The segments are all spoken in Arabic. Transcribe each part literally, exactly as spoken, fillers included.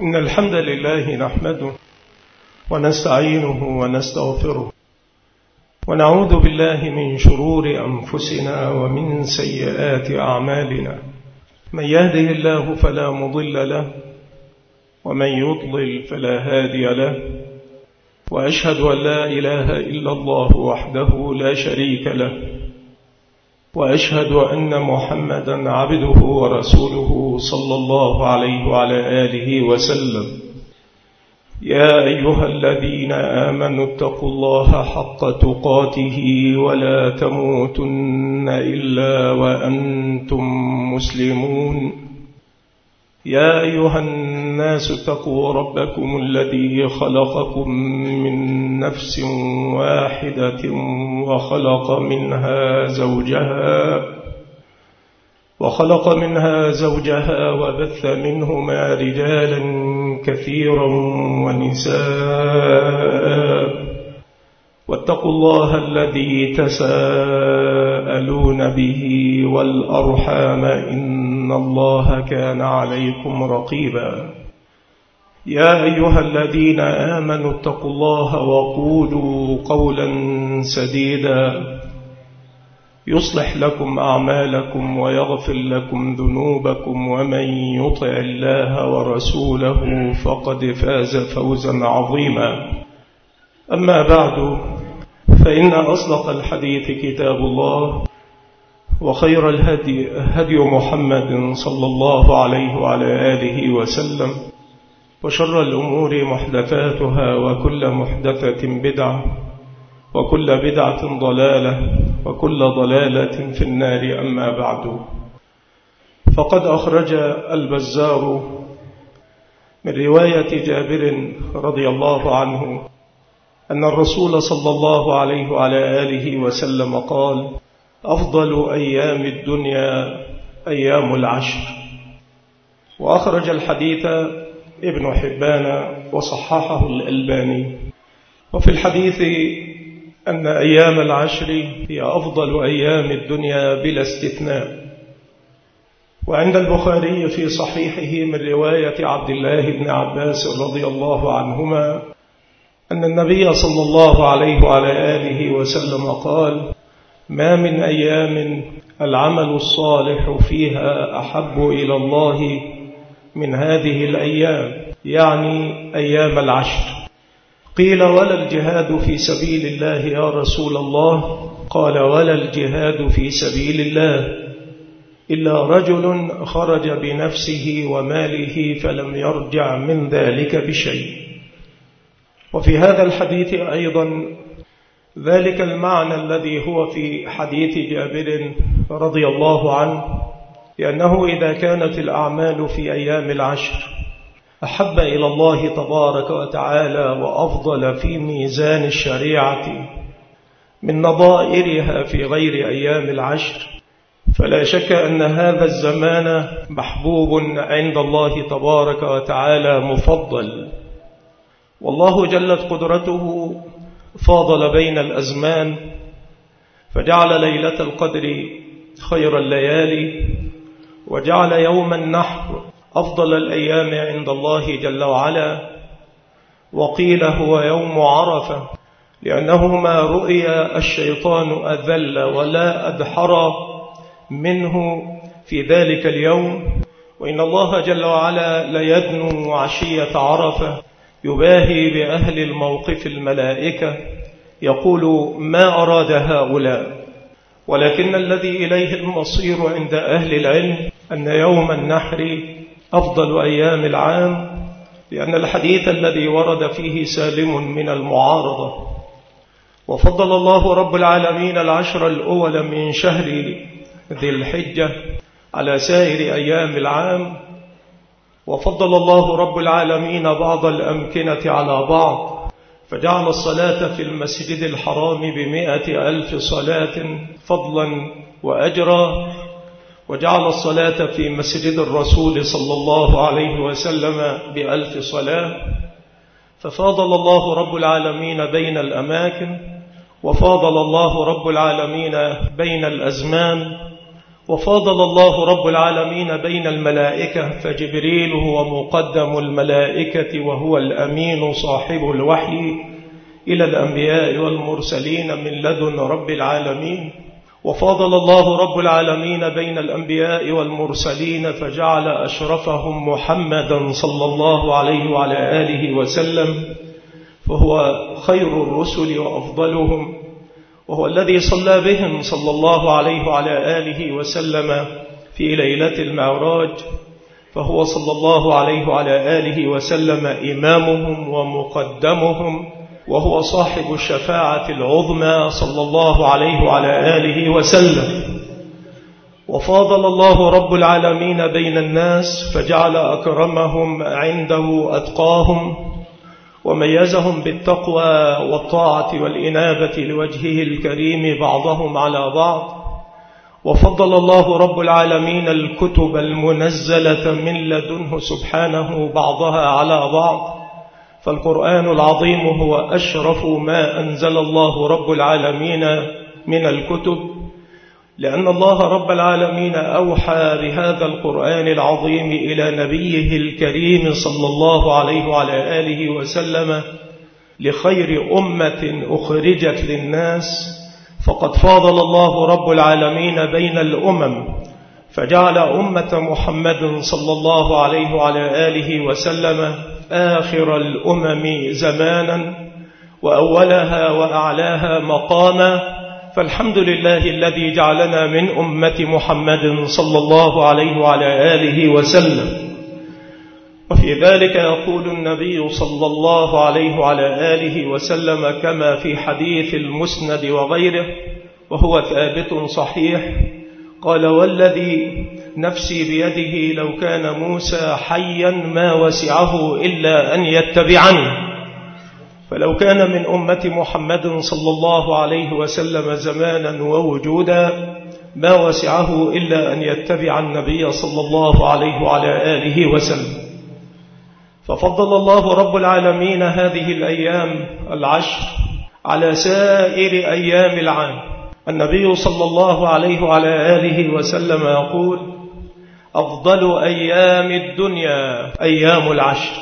إن الحمد لله نحمده ونستعينه ونستغفره ونعوذ بالله من شرور أنفسنا ومن سيئات أعمالنا. من يهده الله فلا مضل له ومن يضلل فلا هادي له، وأشهد أن لا إله إلا الله وحده لا شريك له، وأشهد أن محمدا عبده ورسوله صلى الله عليه وعلى آله وسلم. يا أيها الذين آمنوا اتقوا الله حق تقاته ولا تموتن إلا وأنتم مسلمون. يا أيها الناس اتقوا ربكم الذي خلقكم من نفس واحدة وخلق منها زوجها وخلق منها زوجها وبث منهما رجالا كثيرا ونساء، واتقوا الله الذي تساءلون به والأرحام إن الله كان عليكم رقيبا. يا أيها الذين آمنوا اتقوا الله وقولوا قولا سديدا يصلح لكم أعمالكم ويغفر لكم ذنوبكم، ومن يطع الله ورسوله فقد فاز فوزا عظيما. أما بعد، فإن أصدق الحديث كتاب الله، وخير الهدي هدي محمد صلى الله عليه وعلى آله وسلم، وشر الأمور محدثاتها، وكل محدثة بدعة، وكل بدعة ضلالة، وكل ضلالة في النار. أما بعد، فقد أخرج البزار من رواية جابر رضي الله عنه أن الرسول صلى الله عليه وعلى آله وسلم قال: أفضل أيام الدنيا أيام العشر. وأخرج الحديث ابن حبان وصححه الألباني. وفي الحديث أن أيام العشر هي أفضل أيام الدنيا بلا استثناء. وعند البخاري في صحيحه من رواية عبد الله بن عباس رضي الله عنهما أن النبي صلى الله عليه وعلى آله وسلم قال: ما من أيام العمل الصالح فيها أحب إلى الله من هذه الأيام، يعني أيام العشر. قيل: ولا الجهاد في سبيل الله يا رسول الله؟ قال: ولا الجهاد في سبيل الله إلا رجل خرج بنفسه وماله فلم يرجع من ذلك بشيء. وفي هذا الحديث أيضا ذلك المعنى الذي هو في حديث جابر رضي الله عنه، لأنه إذا كانت الأعمال في أيام العشر أحب إلى الله تبارك وتعالى وأفضل في ميزان الشريعة من نظائرها في غير أيام العشر، فلا شك أن هذا الزمان محبوب عند الله تبارك وتعالى مفضل. والله جلت قدرته فاضل بين الأزمان، فجعل ليلة القدر خير الليالي، وجعل يوم النحر أفضل الأيام عند الله جل وعلا. وقيل هو يوم عرفة، لأنه ما رؤي الشيطان أذل ولا أدحر منه في ذلك اليوم. وإن الله جل وعلا ليدنو عشية عرفة يباهي بأهل الموقف الملائكة، يقول: ما أراد هؤلاء؟ ولكن الذي إليه المصير عند أهل العلم أن يوم النحر أفضل أيام العام، لأن الحديث الذي ورد فيه سالم من المعارضة. وفضل الله رب العالمين العشر الأول من شهر ذي الحجة على سائر أيام العام، وفضل الله رب العالمين بعض الأمكنة على بعض، فجعل الصلاة في المسجد الحرام بمئة ألف صلاة فضلا وأجرا، وجعل الصلاة في مسجد الرسول صلى الله عليه وسلم بألف صلاة. ففاضل الله رب العالمين بين الأماكن، وفاضل الله رب العالمين بين الأزمان، وفاضل الله رب العالمين بين الملائكة، فجبريل هو مقدم الملائكة وهو الأمين صاحب الوحي إلى الأنبياء والمرسلين من لدن رب العالمين. وفاضل الله رب العالمين بين الأنبياء والمرسلين فجعل أشرفهم محمدا صلى الله عليه وعلى آله وسلم، فهو خير الرسل وأفضلهم، وهو الذي صلى بهم صلى الله عليه وعلى آله وسلم في ليلة المعراج، فهو صلى الله عليه وعلى آله وسلم إمامهم ومقدمهم، وهو صاحب الشفاعة العظمى صلى الله عليه وعلى آله وسلم. وفاضل الله رب العالمين بين الناس فجعل أكرمهم عنده أتقاهم، وميزهم بالتقوى والطاعة والإنابة لوجهه الكريم بعضهم على بعض. وفضل الله رب العالمين الكتب المنزلة من لدنه سبحانه بعضها على بعض، فالقرآن العظيم هو أشرف ما أنزل الله رب العالمين من الكتب، لأن الله رب العالمين أوحى بهذا القرآن العظيم إلى نبيه الكريم صلى الله عليه وعلى آله وسلم لخير أمة أخرجت للناس. فقد فاضل الله رب العالمين بين الأمم فجعل أمة محمد صلى الله عليه وعلى آله وسلم آخر الأمم زمانا وأولها وأعلاها مقاما، فالحمد لله الذي جعلنا من أمة محمد صلى الله عليه وعلى آله وسلم. وفي ذلك يقول النبي صلى الله عليه وعلى آله وسلم كما في حديث المسند وغيره وهو ثابت صحيح، قال: والذي نفسي بيده لو كان موسى حيا ما وسعه إلا أن يتبعني. فلو كان من أمة محمد صلى الله عليه وسلم زمانا ووجودا ما وسعه إلا أن يتبع النبي صلى الله عليه وعلى آله وسلم. ففضل الله رب العالمين هذه الأيام العشر على سائر أيام العام. النبي صلى الله عليه وعلى آله وسلم يقول: أفضل أيام الدنيا أيام العشر.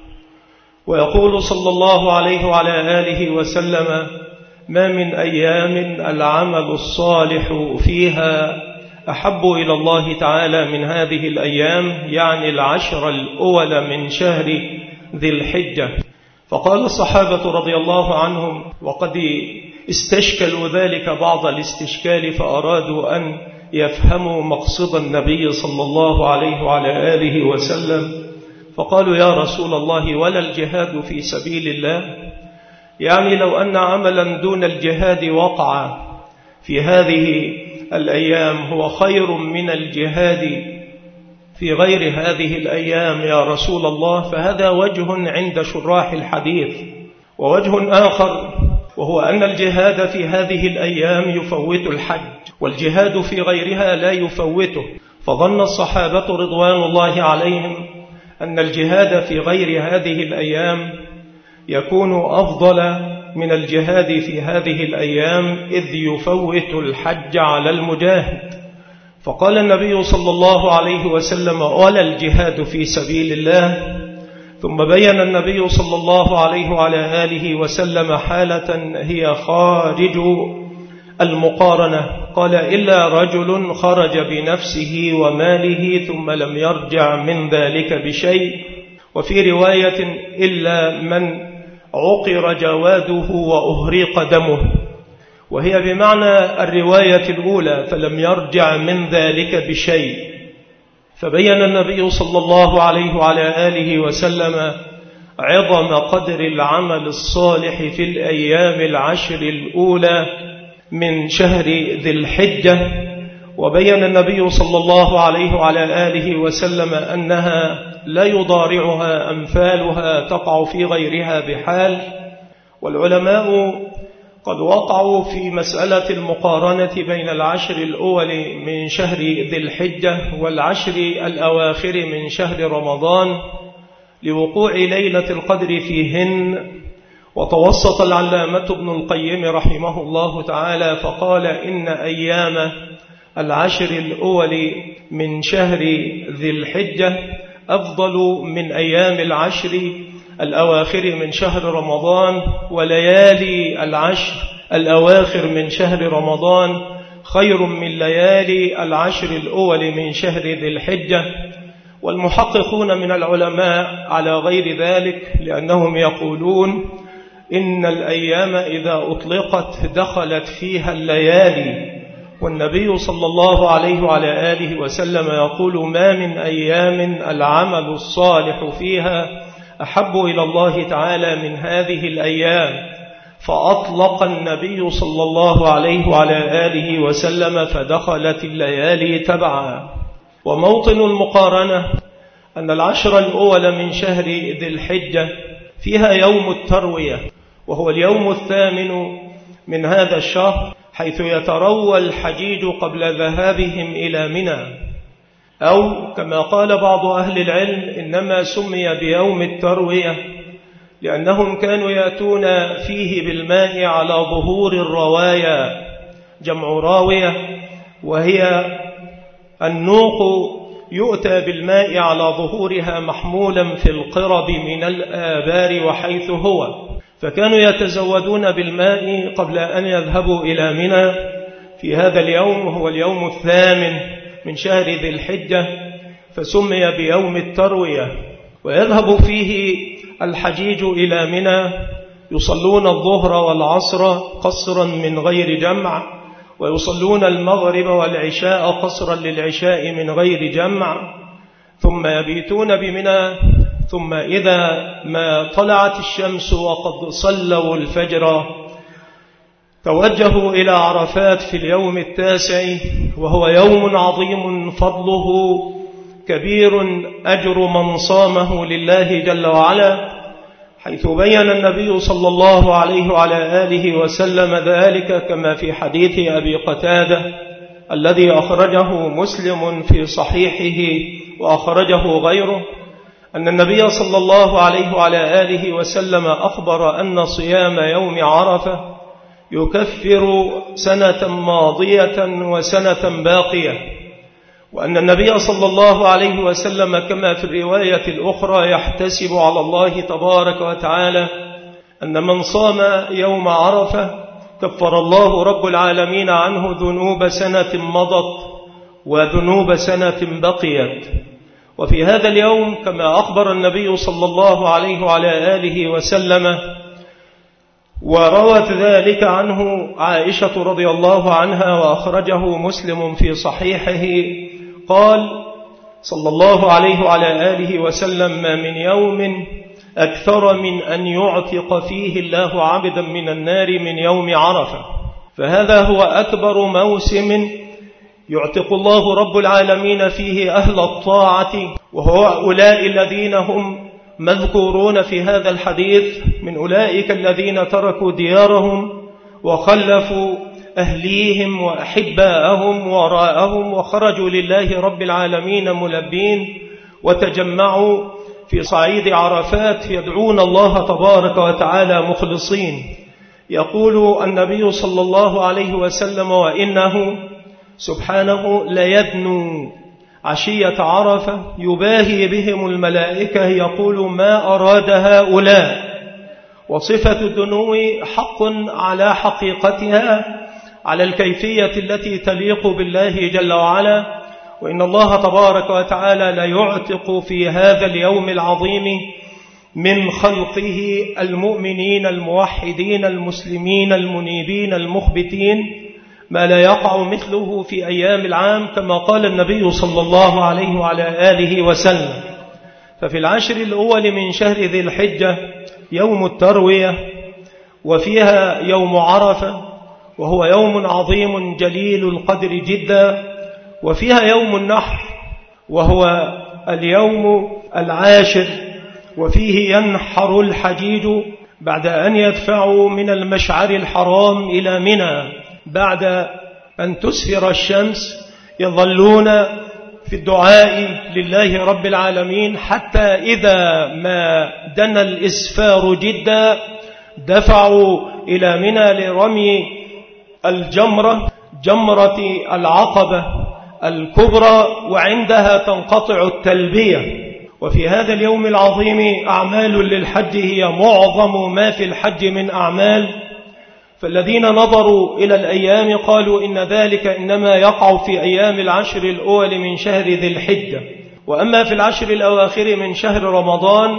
ويقول صلى الله عليه وعلى آله وسلم: ما من أيام العمل الصالح فيها أحب إلى الله تعالى من هذه الأيام، يعني العشر الأول من شهر ذي الحجة. فقال الصحابة رضي الله عنهم، وقد استشكلوا ذلك بعض الاستشكال فأرادوا أن يفهموا مقصد النبي صلى الله عليه وعلى آله وسلم، فقالوا: يا رسول الله، ولا الجهاد في سبيل الله؟ يعني لو أن عملا دون الجهاد وقع في هذه الأيام هو خير من الجهاد في غير هذه الأيام يا رسول الله، فهذا وجه عند شراح الحديث. ووجه آخر وهو أن الجهاد في هذه الأيام يفوت الحج، والجهاد في غيرها لا يفوته. فظن الصحابة رضوان الله عليهم أن الجهاد في غير هذه الأيام يكون أفضل من الجهاد في هذه الأيام، إذ يفوت الحج على المجاهد. فقال النبي صلى الله عليه وسلم: ولا الجهاد في سبيل الله. ثم بين النبي صلى الله عليه وعلى آله وسلم حالة هي خارج المقارنة، قال: إلا رجل خرج بنفسه وماله ثم لم يرجع من ذلك بشيء. وفي رواية: إلا من عقر جواده وأهريق دمه، وهي بمعنى الرواية الأولى، فلم يرجع من ذلك بشيء. فبين النبي صلى الله عليه وعلى آله وسلم عظم قدر العمل الصالح في الأيام العشر الأولى من شهر ذي الحجة. وبين النبي صلى الله عليه وعلى آله وسلم أنها لا يضارعها أمثالها تقع في غيرها بحال. والعلماء قد وقعوا في مسألة المقارنة بين العشر الأول من شهر ذي الحجة والعشر الأواخر من شهر رمضان لوقوع ليلة القدر فيهن. وتوسط العلامة ابن القيم رحمه الله تعالى فقال: إن أيام العشر الأول من شهر ذي الحجة أفضل من أيام العشر الأواخر من شهر رمضان، وليالي العشر الأواخر من شهر رمضان خير من ليالي العشر الأول من شهر ذي الحجة. والمحققون من العلماء على غير ذلك، لأنهم يقولون إن الأيام إذا أطلقت دخلت فيها الليالي، والنبي صلى الله عليه وعلى آله وسلم يقول: ما من أيام العمل الصالح فيها أحب إلى الله تعالى من هذه الأيام، فأطلق النبي صلى الله عليه وعلى آله وسلم فدخلت الليالي تبعا. وموطن المقارنة أن العشر الأول من شهر ذي الحجة فيها يوم التروية، وهو اليوم الثامن من هذا الشهر، حيث يتروى الحجيج قبل ذهابهم إلى منى، أو كما قال بعض أهل العلم إنما سمي بيوم التروية لأنهم كانوا يأتون فيه بالماء على ظهور الروايا، جمع راوية، وهي النوق يؤتى بالماء على ظهورها محمولا في القرب من الآبار وحيث هو، فكانوا يتزودون بالماء قبل أن يذهبوا إلى منى في هذا اليوم، هو اليوم الثامن من شهر ذي الحجة، فسمي بيوم التروية. ويذهب فيه الحجيج إلى منى يصلون الظهر والعصر قصرا من غير جمع، ويصلون المغرب والعشاء قصرا للعشاء من غير جمع، ثم يبيتون بمنى، ثم إذا ما طلعت الشمس وقد صلوا الفجر توجهوا إلى عرفات في اليوم التاسع، وهو يوم عظيم فضله كبير أجر من صامه لله جل وعلا، حيث بين النبي صلى الله عليه وعلى آله وسلم ذلك كما في حديث أبي قتادة الذي أخرجه مسلم في صحيحه وأخرجه غيره، أن النبي صلى الله عليه وعلى آله وسلم أخبر أن صيام يوم عرفة يكفر سنة ماضية وسنة باقية، وأن النبي صلى الله عليه وسلم كما في الرواية الأخرى يحتسب على الله تبارك وتعالى أن من صام يوم عرفة كفر الله رب العالمين عنه ذنوب سنة مضت وذنوب سنة بقيت. وفي هذا اليوم كما أخبر النبي صلى الله عليه وعلى آله وسلم، وروت ذلك عنه عائشة رضي الله عنها وأخرجه مسلم في صحيحه، قال صلى الله عليه وعلى آله وسلم: ما من يوم أكثر من أن يعتق فيه الله عبدا من النار من يوم عرفة، فهذا هو أكبر موسم يعتق الله رب العالمين فيه أهل الطاعة، وهو أولئك الذين هم مذكورون في هذا الحديث من أولئك الذين تركوا ديارهم وخلفوا أهليهم وأحباءهم وراءهم وخرجوا لله رب العالمين ملبين، وتجمعوا في صعيد عرفات يدعون الله تبارك وتعالى مخلصين. يقول النبي صلى الله عليه وسلم: وإنه سبحانه ليدنو عشية عرفة يباهي بهم الملائكة يقول: ما أراد هؤلاء. وصفة الدنو حق على حقيقتها، على الكيفية التي تليق بالله جل وعلا، وإن الله تبارك وتعالى لا يعتق في هذا اليوم العظيم من خلقه المؤمنين الموحدين المسلمين المنيبين المخبتين ما لا يقع مثله في أيام العام، كما قال النبي صلى الله عليه وعلى آله وسلم. ففي العشر الأول من شهر ذي الحجة يوم التروية، وفيها يوم عرفة وهو يوم عظيم جليل القدر جدا، وفيها يوم النحر وهو اليوم العاشر، وفيه ينحر الحجيج بعد أن يدفعوا من المشعر الحرام إلى منى بعد أن تسفر الشمس، يظلون في الدعاء لله رب العالمين حتى إذا ما دنا الإسفار جدا دفعوا إلى منى لرمي الجمرة جمرة العقبة الكبرى، وعندها تنقطع التلبية. وفي هذا اليوم العظيم أعمال للحج هي معظم ما في الحج من أعمال، فالذين نظروا إلى الأيام قالوا إن ذلك إنما يقع في أيام العشر الأول من شهر ذي الحجة، وأما في العشر الأواخر من شهر رمضان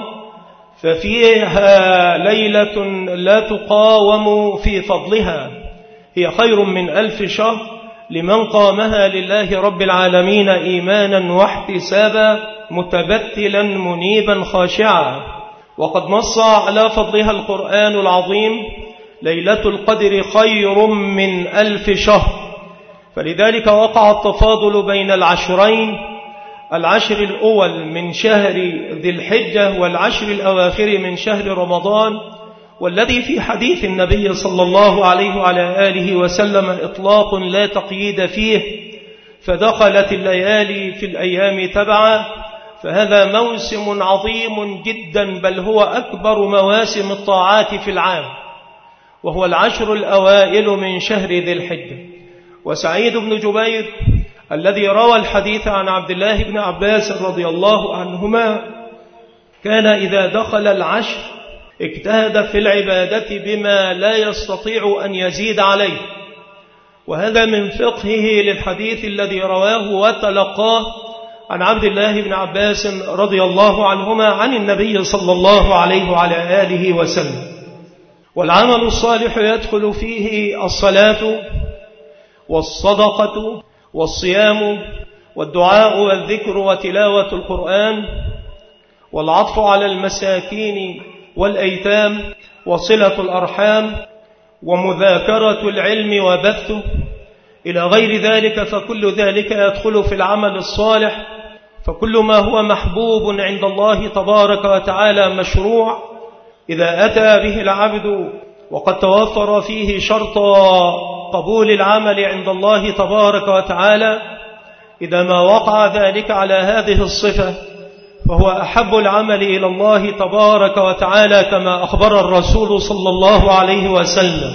ففيها ليلة لا تقاوم في فضلها، هي خير من ألف شهر لمن قامها لله رب العالمين إيمانا واحتسابا متبتلا منيبا خاشعا. وقد نص على فضلها القرآن العظيم: ليلة القدر خير من ألف شهر. فلذلك وقع التفاضل بين العشرين، العشر الأول من شهر ذي الحجة والعشر الأواخر من شهر رمضان، والذي في حديث النبي صلى الله عليه وعلى آله وسلم إطلاق لا تقييد فيه، فدخلت الليالي في الأيام تبعا، فهذا موسم عظيم جدا، بل هو أكبر مواسم الطاعات في العام، وهو العشر الأوائل من شهر ذي الحجة. وسعيد بن جبير الذي روى الحديث عن عبد الله بن عباس رضي الله عنهما كان إذا دخل العشر اجتهد في العبادة بما لا يستطيع أن يزيد عليه، وهذا من فقهه للحديث الذي رواه وتلقاه عن عبد الله بن عباس رضي الله عنهما عن النبي صلى الله عليه وعلى آله وسلم. والعمل الصالح يدخل فيه الصلاة والصدقة والصيام والدعاء والذكر وتلاوة القرآن والعطف على المساكين والأيتام وصلة الأرحام ومذاكرة العلم وبثه إلى غير ذلك، فكل ذلك يدخل في العمل الصالح. فكل ما هو محبوب عند الله تبارك وتعالى مشروع إذا أتى به العبد وقد توفر فيه شرط قبول العمل عند الله تبارك وتعالى، إذا ما وقع ذلك على هذه الصفة فهو أحب العمل إلى الله تبارك وتعالى كما أخبر الرسول صلى الله عليه وسلم.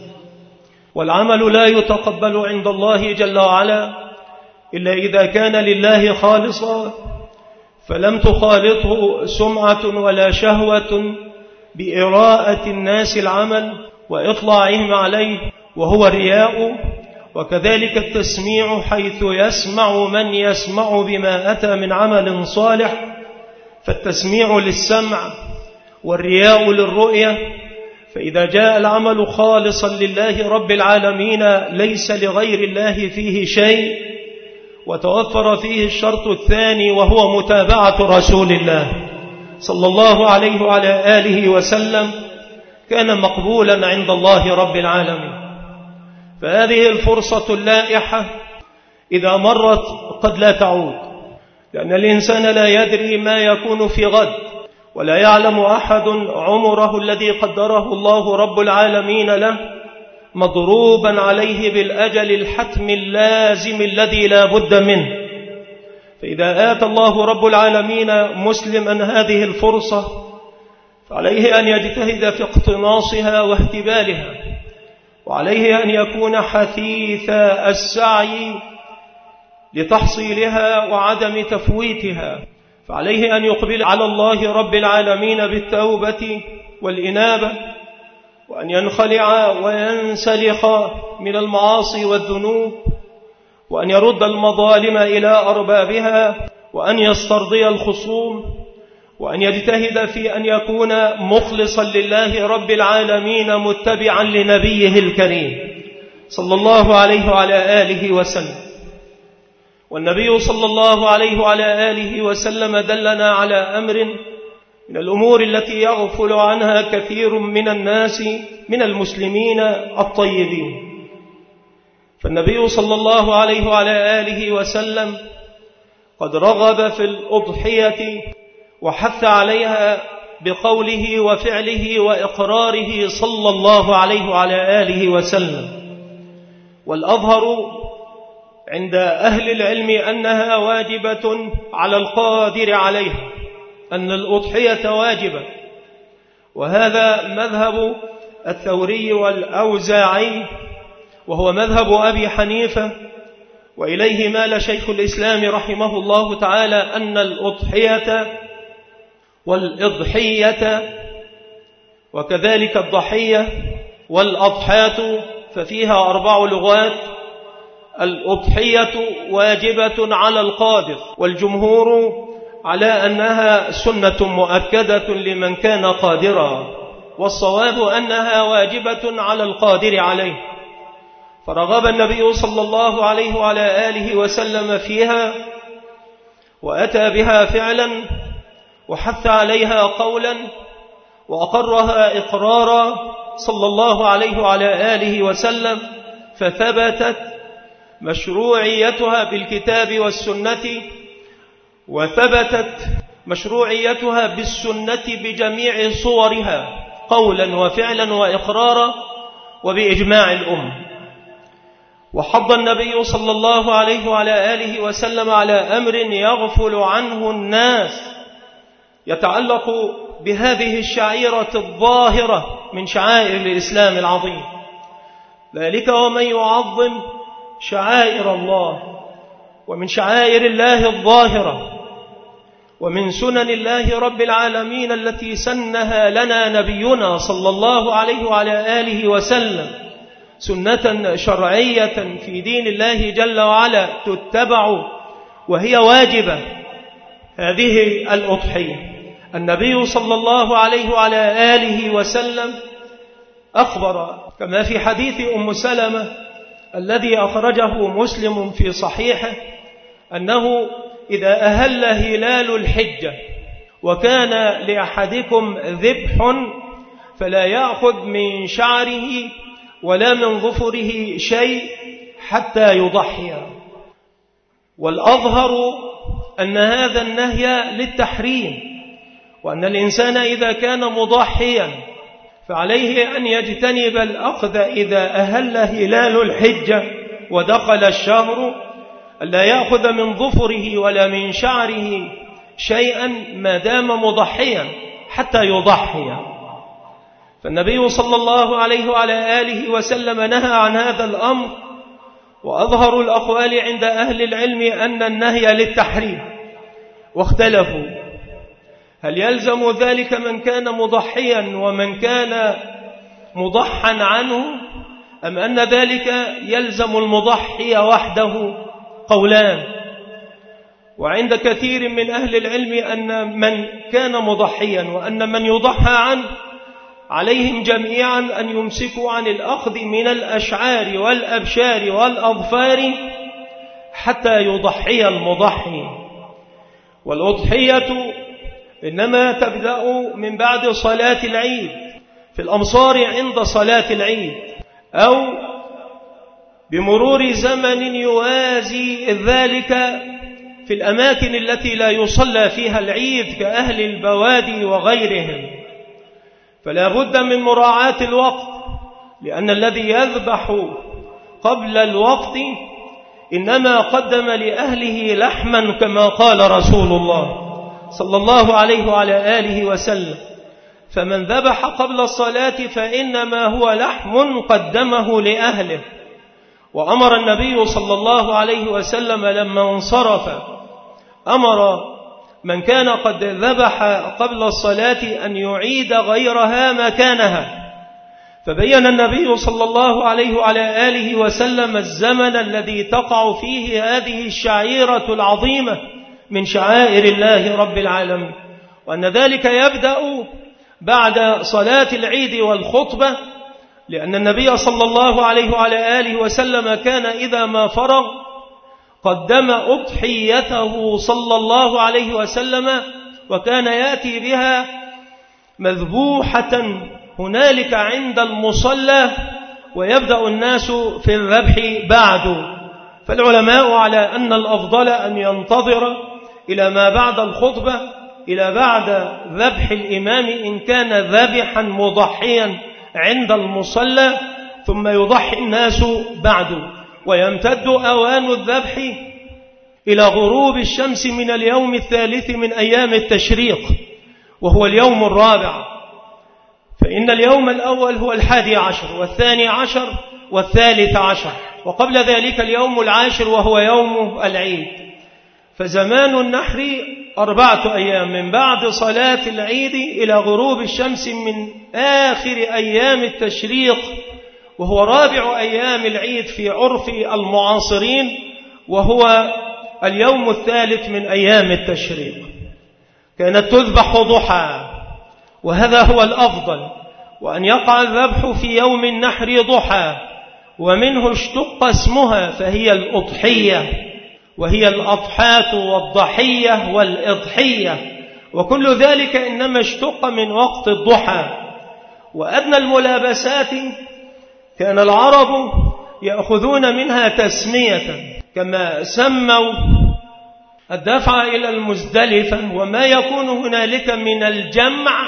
والعمل لا يتقبل عند الله جل وعلا إلا إذا كان لله خالصا، فلم تخالطه سمعة ولا شهوة بإراءة الناس العمل وإطلاعهم عليه وهو الرياء. وكذلك التسميع حيث يسمع من يسمع بما أتى من عمل صالح، فالتسميع للسمع والرياء للرؤية. فإذا جاء العمل خالصا لله رب العالمين ليس لغير الله فيه شيء، وتوفر فيه الشرط الثاني وهو متابعة رسول الله صلى الله عليه وعلى آله وسلم، كان مقبولا عند الله رب العالمين. فهذه الفرصة اللائحة إذا مرت قد لا تعود، لأن الإنسان لا يدري ما يكون في غد، ولا يعلم أحد عمره الذي قدره الله رب العالمين له مضروبا عليه بالأجل الحتم اللازم الذي لا بد منه. فإذا آتى الله رب العالمين مسلما هذه الفرصة فعليه أن يجتهد في اقتناصها واهتبالها، وعليه أن يكون حثيث السعي لتحصيلها وعدم تفويتها. فعليه أن يقبل على الله رب العالمين بالتوبة والإنابة، وأن ينخلع وينسلخ من المعاصي والذنوب، وأن يرد المظالم إلى أربابها، وأن يسترضي الخصوم، وأن يجتهد في أن يكون مخلصا لله رب العالمين متبعا لنبيه الكريم صلى الله عليه وعلى آله وسلم. والنبي صلى الله عليه وعلى آله وسلم دلنا على أمر من الأمور التي يغفل عنها كثير من الناس من المسلمين الطيبين. فالنبي صلى الله عليه وعلى آله وسلم قد رغب في الأضحية وحث عليها بقوله وفعله وإقراره صلى الله عليه وعلى آله وسلم. والأظهر عند أهل العلم أنها واجبة على القادر عليها، أن الأضحية واجبة، وهذا مذهب الثوري والأوزاعي وهو مذهب أبي حنيفة، وإليه مال شيخ الإسلام رحمه الله تعالى، أن الأضحية والإضحية وكذلك الضحية والأضحاة ففيها أربع لغات. الأضحية واجبة على القادر، والجمهور على أنها سنة مؤكدة لمن كان قادرا، والصواب أنها واجبة على القادر عليه، فرغب النبي صلى الله عليه وعلى آله وسلم فيها، وأتى بها فعلا، وحث عليها قولا، وأقرها إقرارا صلى الله عليه وعلى آله وسلم، فثبتت مشروعيتها بالكتاب والسنة، وثبتت مشروعيتها بالسنة بجميع صورها قولا وفعلا وإقرارا وبإجماع الأمة. وحض النبي صلى الله عليه وعلى آله وسلم على أمر يغفل عنه الناس يتعلق بهذه الشعيرة الظاهرة من شعائر الإسلام العظيم، ذلك ومن يعظم شعائر الله، ومن شعائر الله الظاهرة، ومن سنن الله رب العالمين التي سنها لنا نبينا صلى الله عليه وعلى آله وسلم، سنة شرعية في دين الله جل وعلا تتبع وهي واجبة، هذه الأضحية. النبي صلى الله عليه وعلى آله وسلم أخبر كما في حديث أم سلمة الذي أخرجه مسلم في صحيحه أنه إذا أهل هلال الحجة وكان لأحدكم ذبح فلا يأخذ من شعره ولا من ظفره شيء حتى يضحي. والأظهر أن هذا النهي للتحريم، وأن الإنسان إذا كان مضحيا فعليه أن يجتنب الأخذ إذا أهل هلال الحجة ودخل الشهر، ألا يأخذ من ظفره ولا من شعره شيئا ما دام مضحيا حتى يضحي. فالنبي صلى الله عليه وعلى آله وسلم نهى عن هذا الأمر، وأظهر الأقوال عند أهل العلم أن النهي للتحريم، واختلفوا هل يلزم ذلك من كان مضحيا ومن كان مضحا عنه، أم أن ذلك يلزم المضحي وحده؟ قولان. وعند كثير من أهل العلم أن من كان مضحيا وأن من يضحى عنه عليهم جميعا أن يمسكوا عن الأخذ من الأشعار والأبشار والأظفار حتى يضحي المضحي. والأضحية إنما تبدأ من بعد صلاة العيد في الأمصار عند صلاة العيد، أو بمرور زمن يوازي ذلك في الأماكن التي لا يصلى فيها العيد كأهل البوادي وغيرهم. فلا بد من مراعاة الوقت، لأن الذي يذبح قبل الوقت إنما قدم لأهله لحما كما قال رسول الله صلى الله عليه وعلى آله وسلم، فمن ذبح قبل الصلاة فإنما هو لحم قدمه لأهله. وأمر النبي صلى الله عليه وسلم لما انصرف أمر من كان قد ذبح قبل الصلاة أن يعيد غيرها مكانها، فبين النبي صلى الله عليه وعلى آله وسلم الزمن الذي تقع فيه هذه الشعيرة العظيمة من شعائر الله رب العالمين، وأن ذلك يبدأ بعد صلاة العيد والخطبة، لأن النبي صلى الله عليه وعلى آله وسلم كان إذا ما فرغ قدم أضحيته صلى الله عليه وسلم، وكان يأتي بها مذبوحة هنالك عند المصلى، ويبدأ الناس في الذبح بعد. فالعلماء على أن الأفضل أن ينتظر إلى ما بعد الخطبة، إلى بعد ذبح الإمام إن كان ذبحا مضحيا عند المصلى، ثم يضحي الناس بعد، ويمتد أوان الذبح إلى غروب الشمس من اليوم الثالث من أيام التشريق، وهو اليوم الرابع. فإن اليوم الأول هو الحادي عشر، والثاني عشر والثالث عشر، وقبل ذلك اليوم العاشر وهو يوم العيد. فزمان النحر أربعة أيام من بعد صلاة العيد إلى غروب الشمس من آخر أيام التشريق، وهو رابع أيام العيد في عرف المعاصرين، وهو اليوم الثالث من أيام التشريق. كانت تذبح ضحى، وهذا هو الأفضل، وأن يقع الذبح في يوم النحر ضحى، ومنه اشتق اسمها فهي الأضحية، وهي الأضحاة والضحية والإضحية، وكل ذلك إنما اشتق من وقت الضحى. وأدنى الملابسات كان العرب يأخذون منها تسمية، كما سموا الدفع إلى المزدلفة وما يكون هنالك من الجمع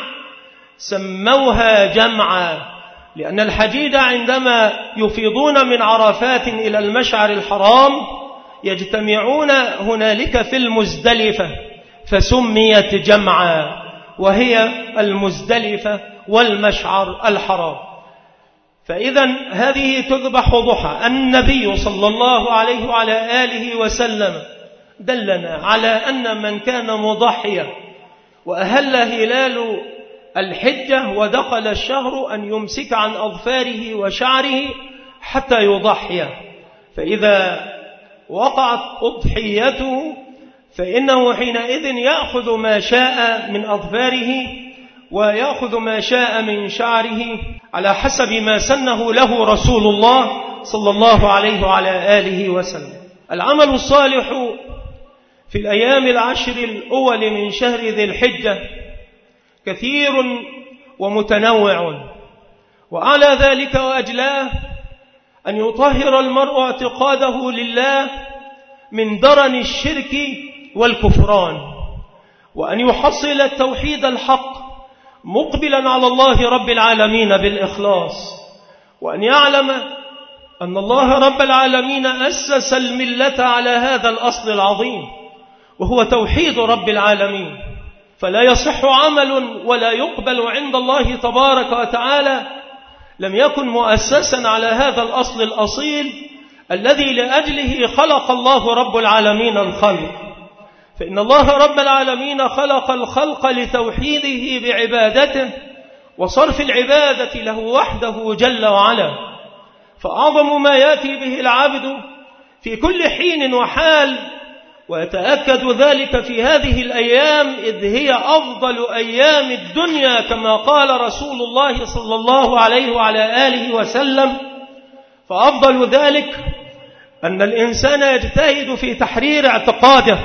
سموها جمعا، لأن الحجيج عندما يفيضون من عرفات إلى المشعر الحرام يجتمعون هنالك في المزدلفة فسميت جمعا، وهي المزدلفة والمشعر الحرام. فإذا هذه تذبح ضحى. النبي صلى الله عليه وعلى آله وسلم دلنا على أن من كان مضحيا وأهل هلال الحجة ودخل الشهر أن يمسك عن أظفاره وشعره حتى يضحي، فإذا وقعت أضحيته فإنه حينئذ يأخذ ما شاء من أظفاره ويأخذ ما شاء من شعره على حسب ما سنه له رسول الله صلى الله عليه وعلى آله وسلم. العمل الصالح في الأيام العشر الأول من شهر ذي الحجة كثير ومتنوع، وعلى ذلك وأجلاه أن يطهر المرء اعتقاده لله من درن الشرك والكفران، وأن يحصل التوحيد الحق مقبلا على الله رب العالمين بالإخلاص، وأن يعلم أن الله رب العالمين أسس الملة على هذا الأصل العظيم وهو توحيد رب العالمين، فلا يصح عمل ولا يقبل عند الله تبارك وتعالى لم يكن مؤسسا على هذا الأصل الأصيل الذي لأجله خلق الله رب العالمين الخلق. فإن الله رب العالمين خلق الخلق لتوحيده بعبادته وصرف العبادة له وحده جل وعلا، فأعظم ما يأتي به العبد في كل حين وحال، ويتأكد ذلك في هذه الأيام إذ هي أفضل أيام الدنيا كما قال رسول الله صلى الله عليه وعلى آله وسلم. فأفضل ذلك أن الإنسان يجتهد في تحرير اعتقاده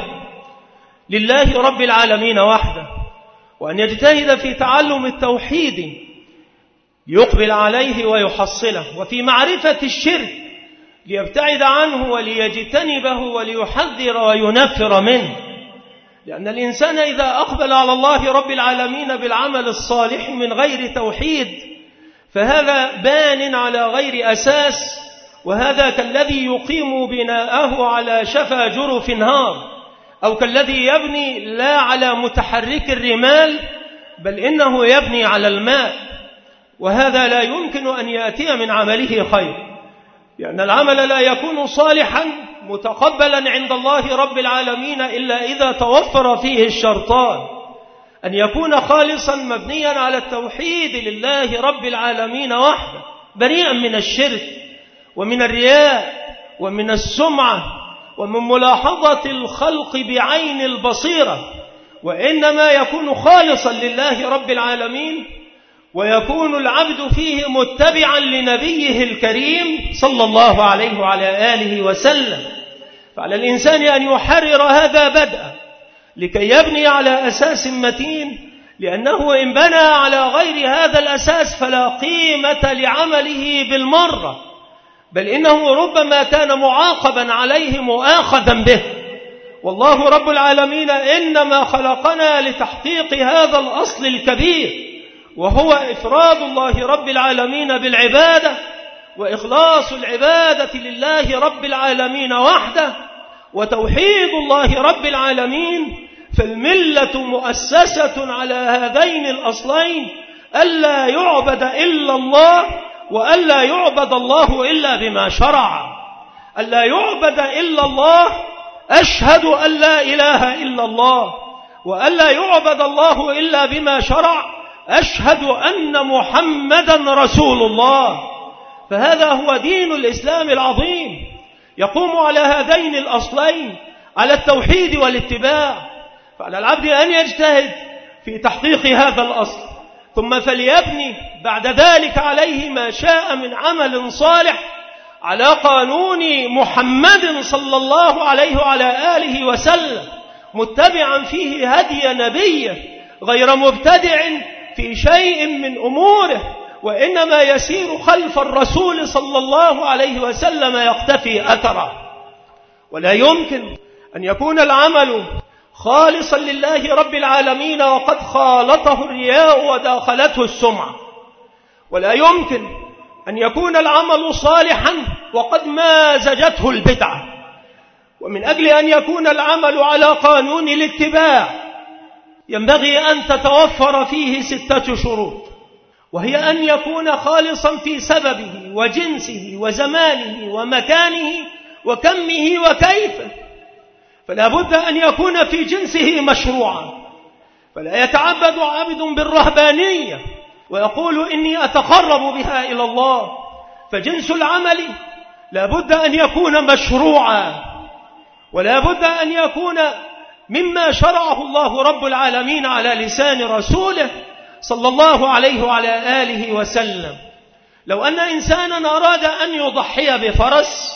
لله رب العالمين وحده، وأن يجتهد في تعلم التوحيد ليقبل عليه ويحصله، وفي معرفة الشرك ليبتعد عنه وليجتنبه وليحذر وينفر منه، لأن الإنسان إذا أقبل على الله رب العالمين بالعمل الصالح من غير توحيد فهذا بان على غير أساس، وهذا كالذي يقيم بناءه على شفا جرف نهار، أو كالذي يبني لا على متحرك الرمال بل إنه يبني على الماء، وهذا لا يمكن أن يأتي من عمله خير، لأن العمل لا يكون صالحا متقبلا عند الله رب العالمين إلا إذا توفر فيه الشرطان: أن يكون خالصا مبنيا على التوحيد لله رب العالمين وحده، بريئا من الشرك ومن الرياء ومن السمعة ومن ملاحظة الخلق بعين البصيرة، وإنما يكون خالصا لله رب العالمين، ويكون العبد فيه متبعا لنبيه الكريم صلى الله عليه وعلى آله وسلم. فعلى الإنسان أن يحرر هذا بدءا لكي يبني على أساس متين، لأنه إن بنى على غير هذا الأساس فلا قيمة لعمله بالمرة، بل إنه ربما كان معاقبا عليه مؤاخذا به. والله رب العالمين إنما خلقنا لتحقيق هذا الأصل الكبير، وهو إفراد الله رب العالمين بالعبادة وإخلاص العبادة لله رب العالمين وحده وتوحيد الله رب العالمين. فالملة مؤسسة على هذين الأصلين: ألا يعبد إلا الله، وألا يعبد الله إلا بما شرع. ألا يعبد إلا الله، أشهد أن لا إله إلا الله. وألا يعبد الله إلا بما شرع، أشهد أن محمدا رسول الله. فهذا هو دين الإسلام العظيم، يقوم على هذين الأصلين، على التوحيد والاتباع. فعلى العبد أن يجتهد في تحقيق هذا الأصل، ثم فليبني بعد ذلك عليه ما شاء من عمل صالح على قانون محمد صلى الله عليه وعلى آله وسلم، متبعا فيه هدي نبيه، غير مبتدع في شيء من أموره، وإنما يسير خلف الرسول صلى الله عليه وسلم يقتفي أثره. ولا يمكن أن يكون العمل خالصا لله رب العالمين وقد خالطه الرياء وداخلته السمعة. ولا يمكن أن يكون العمل صالحا وقد مازجته البدعة. ومن أجل أن يكون العمل على قانون الاتباع ينبغي أن تتوفر فيه ستة شروط، وهي أن يكون خالصا في سببه وجنسه وزمانه ومكانه وكمه وكيفه. فلا بد أن يكون في جنسه مشروعا، فلا يتعبد عبد بالرهبانية ويقول إني أتقرب بها إلى الله. فجنس العمل لا بد أن يكون مشروعا، ولا بد أن يكون مما شرعه الله رب العالمين على لسان رسوله صلى الله عليه وعلى آله وسلم. لو أن إنسانا أراد أن يضحي بفرس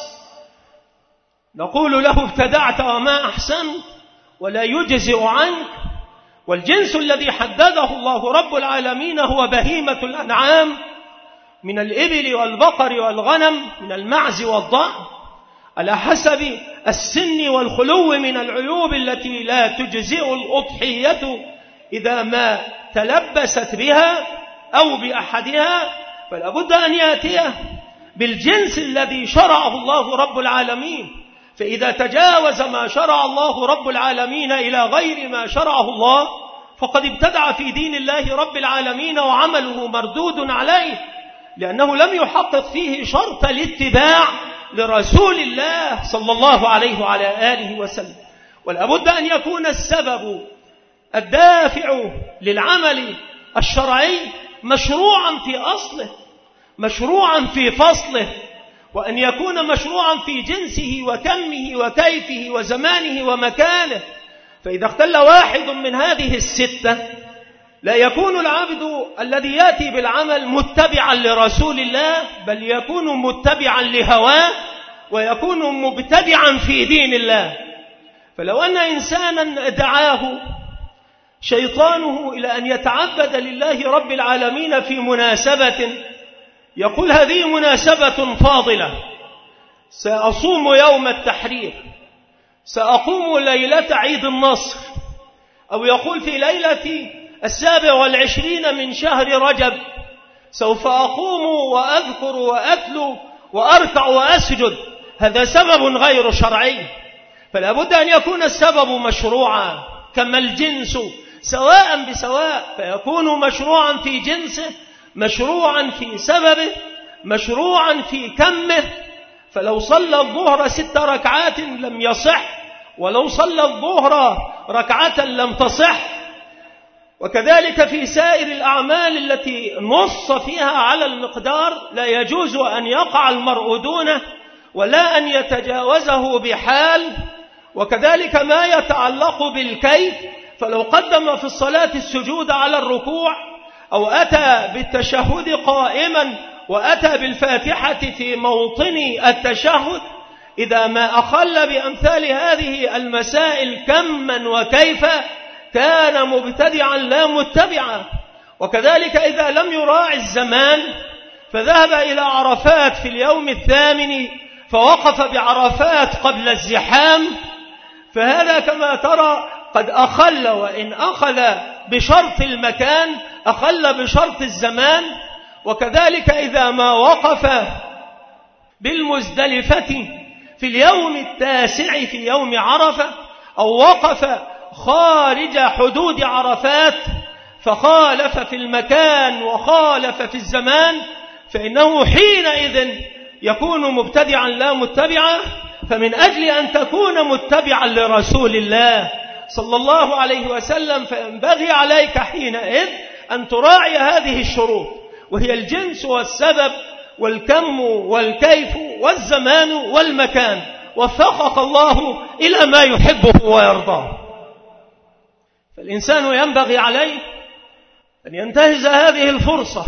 نقول له ابتدعت وما أحسن ولا يجزئ عنك، والجنس الذي حدده الله رب العالمين هو بهيمة الأنعام من الإبل والبقر والغنم، من المعز والضأن، على حسب السن والخلو من العيوب التي لا تجزئ الأضحية إذا ما تلبست بها أو بأحدها. فلا بد أن يأتيه بالجنس الذي شرعه الله رب العالمين. فإذا تجاوز ما شرع الله رب العالمين إلى غير ما شرعه الله فقد ابتدع في دين الله رب العالمين، وعمله مردود عليه، لأنه لم يحقق فيه شرط الاتباع لرسول الله صلى الله عليه وعلى آله وسلم. ولا بد أن يكون السبب الدافع للعمل الشرعي مشروعا في أصله، مشروعا في فصله، وأن يكون مشروعا في جنسه وكمه وكيفه وزمانه ومكانه. فإذا اختل واحد من هذه الستة لا يكون العبد الذي يأتي بالعمل متبعا لرسول الله، بل يكون متبعا لهواه ويكون مبتدعا في دين الله. فلو أن إنسانا دعاه شيطانه إلى أن يتعبد لله رب العالمين في مناسبة، يقول هذه مناسبة فاضلة، سأصوم يوم التحرير، سأقوم ليلة عيد النصر، أو يقول في ليلة السابع والعشرين من شهر رجب سوف أقوم وأذكر وأتلو وأركع وأسجد، هذا سبب غير شرعي. فلا بد أن يكون السبب مشروعا، كما الجنس سواء بسواء، فيكون مشروعا في جنسه، مشروعا في سببه، مشروعا في كمه. فلو صلى الظهر ست ركعات لم يصح، ولو صلى الظهر ركعة لم تصح. وكذلك في سائر الأعمال التي نص فيها على المقدار لا يجوز أن يقع المرء دونه ولا أن يتجاوزه بحال. وكذلك ما يتعلق بالكيف، فلو قدم في الصلاة السجود على الركوع، أو أتى بالتشهد قائما وأتى بالفاتحة في موطن التشهد، إذا ما أخل بأمثال هذه المسائل كما وكيفا كان مبتدعا لا متبعا. وكذلك إذا لم يراعي الزمان فذهب إلى عرفات في اليوم الثامن فوقف بعرفات قبل الزحام، فهذا كما ترى قد أخل، وإن أخذ بشرط المكان أخل بشرط الزمان. وكذلك إذا ما وقف بالمزدلفة في اليوم التاسع في يوم عرفة، أو وقف خارج حدود عرفات فخالف في المكان وخالف في الزمان، فإنه حينئذ يكون مبتدعا لا متبعا. فمن أجل أن تكون متبعا لرسول الله صلى الله عليه وسلم فينبغي عليك حينئذ أن تراعي هذه الشروط، وهي الجنس والسبب والكم والكيف والزمان والمكان. وفقك الله إلى ما يحبه ويرضاه. فالإنسان ينبغي عليه أن ينتهز هذه الفرصة،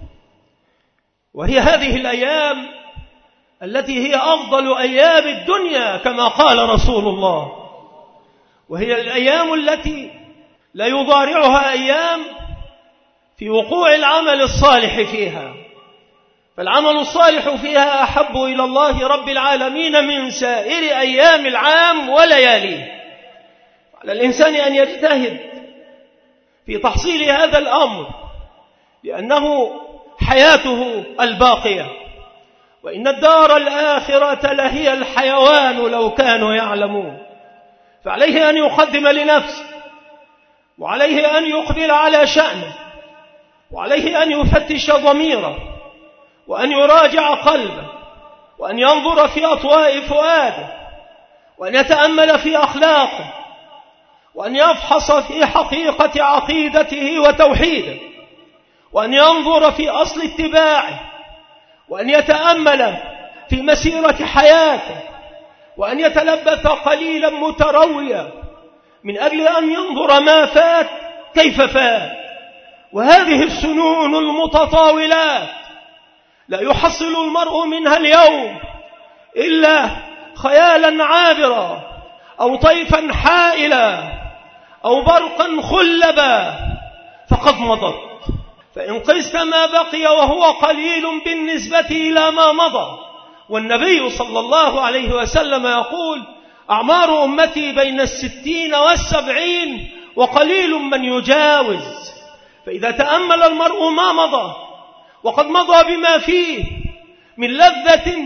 وهي هذه الأيام التي هي أفضل أيام الدنيا كما قال رسول الله، وهي الأيام التي لا يضارعها أيام في وقوع العمل الصالح فيها. فالعمل الصالح فيها أحب إلى الله رب العالمين من سائر أيام العام ولياليه. على الإنسان أن يجتهد في تحصيل هذا الأمر، لأنه حياته الباقية، وإن الدار الآخرة لهي الحيوان لو كانوا يعلمون. فعليه أن يقدم لنفسه، وعليه أن يقبل على شأنه، وعليه أن يفتش ضميره، وأن يراجع قلبه، وأن ينظر في أطواء فؤاده، وأن يتأمل في أخلاقه، وأن يفحص في حقيقة عقيدته وتوحيده، وأن ينظر في أصل اتباعه، وأن يتأمل في مسيرة حياته، وأن يتلبث قليلا مترويا من أجل أن ينظر ما فات كيف فات. وهذه السنون المتطاولات لا يحصل المرء منها اليوم إلا خيالا عابرا، أو طيفا حائلا، أو برقا خلبا فقد مضت. فإن قست ما بقي وهو قليل بالنسبة إلى ما مضى، والنبي صلى الله عليه وسلم يقول: أعمار أمتي بين الستين والسبعين وقليل من يجاوز. فإذا تأمل المرء ما مضى، وقد مضى بما فيه من لذة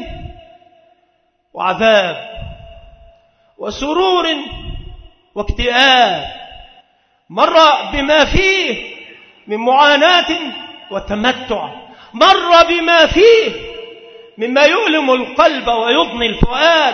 وعذاب وسرور واكتئاب، مر بما فيه من معاناة وتمتع، مر بما فيه مما يؤلم القلب ويضني الفؤاد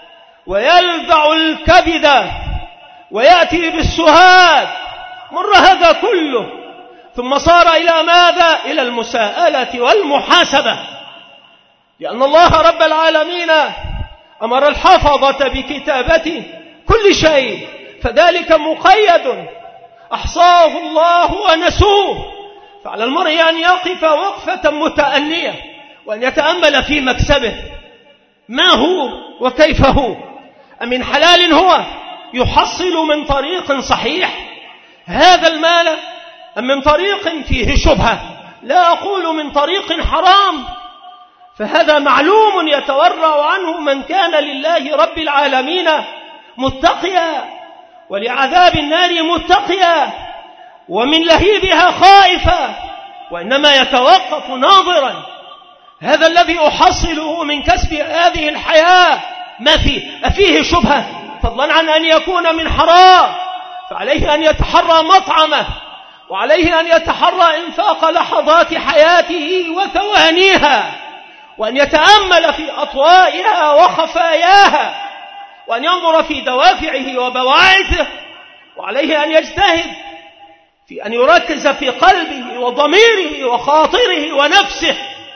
ويلذع الكبد ويأتي بالسهاد، مر هذا كله، ثم صار إلى ماذا؟ إلى المساءلة والمحاسبة، لأن الله رب العالمين أمر الحفظة بكتابة كل شيء، فذلك مقيد أحصاه الله ونسوه. فعلى المرء أن يقف وقفة متأنية، وأن يتأمل في مكسبه، ما هو وكيف هو، أمن حلال هو يحصل من طريق صحيح هذا المال، أم من طريق فيه شبهة؟ لا أقول من طريق حرام، فهذا معلوم يتورع عنه من كان لله رب العالمين متقيا، ولعذاب النار متقيا، ومن لهيبها خائفا، وإنما يتوقف ناظرا هذا الذي أحصله من كسب هذه الحياة ما فيه أفيه شبهة، فضلا عن أن يكون من حرام. فعليه أن يتحرى مطعمه، وعليه أن يتحرى إنفاق لحظات حياته وثوانيها، وأن يتأمل في أطوائها وخفاياها، وأن ينظر في دوافعه وبواعثه. وعليه أن يجتهد في أن يركز في قلبه وضميره وخاطره ونفسه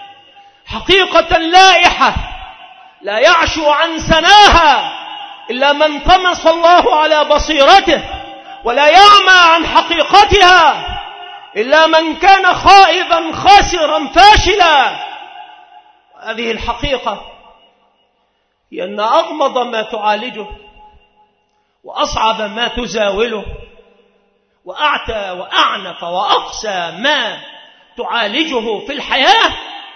حقيقة لائحة لا يعشو عن سناها إلا من طمس الله على بصيرته، ولا يعمى عن حقيقتها إلا من كان خائبا خاسرا فاشلا. هذه الحقيقة هي أن أغمض ما تعالجه، وأصعب ما تزاوله، وأعتى وأعنف وأقسى ما تعالجه في الحياة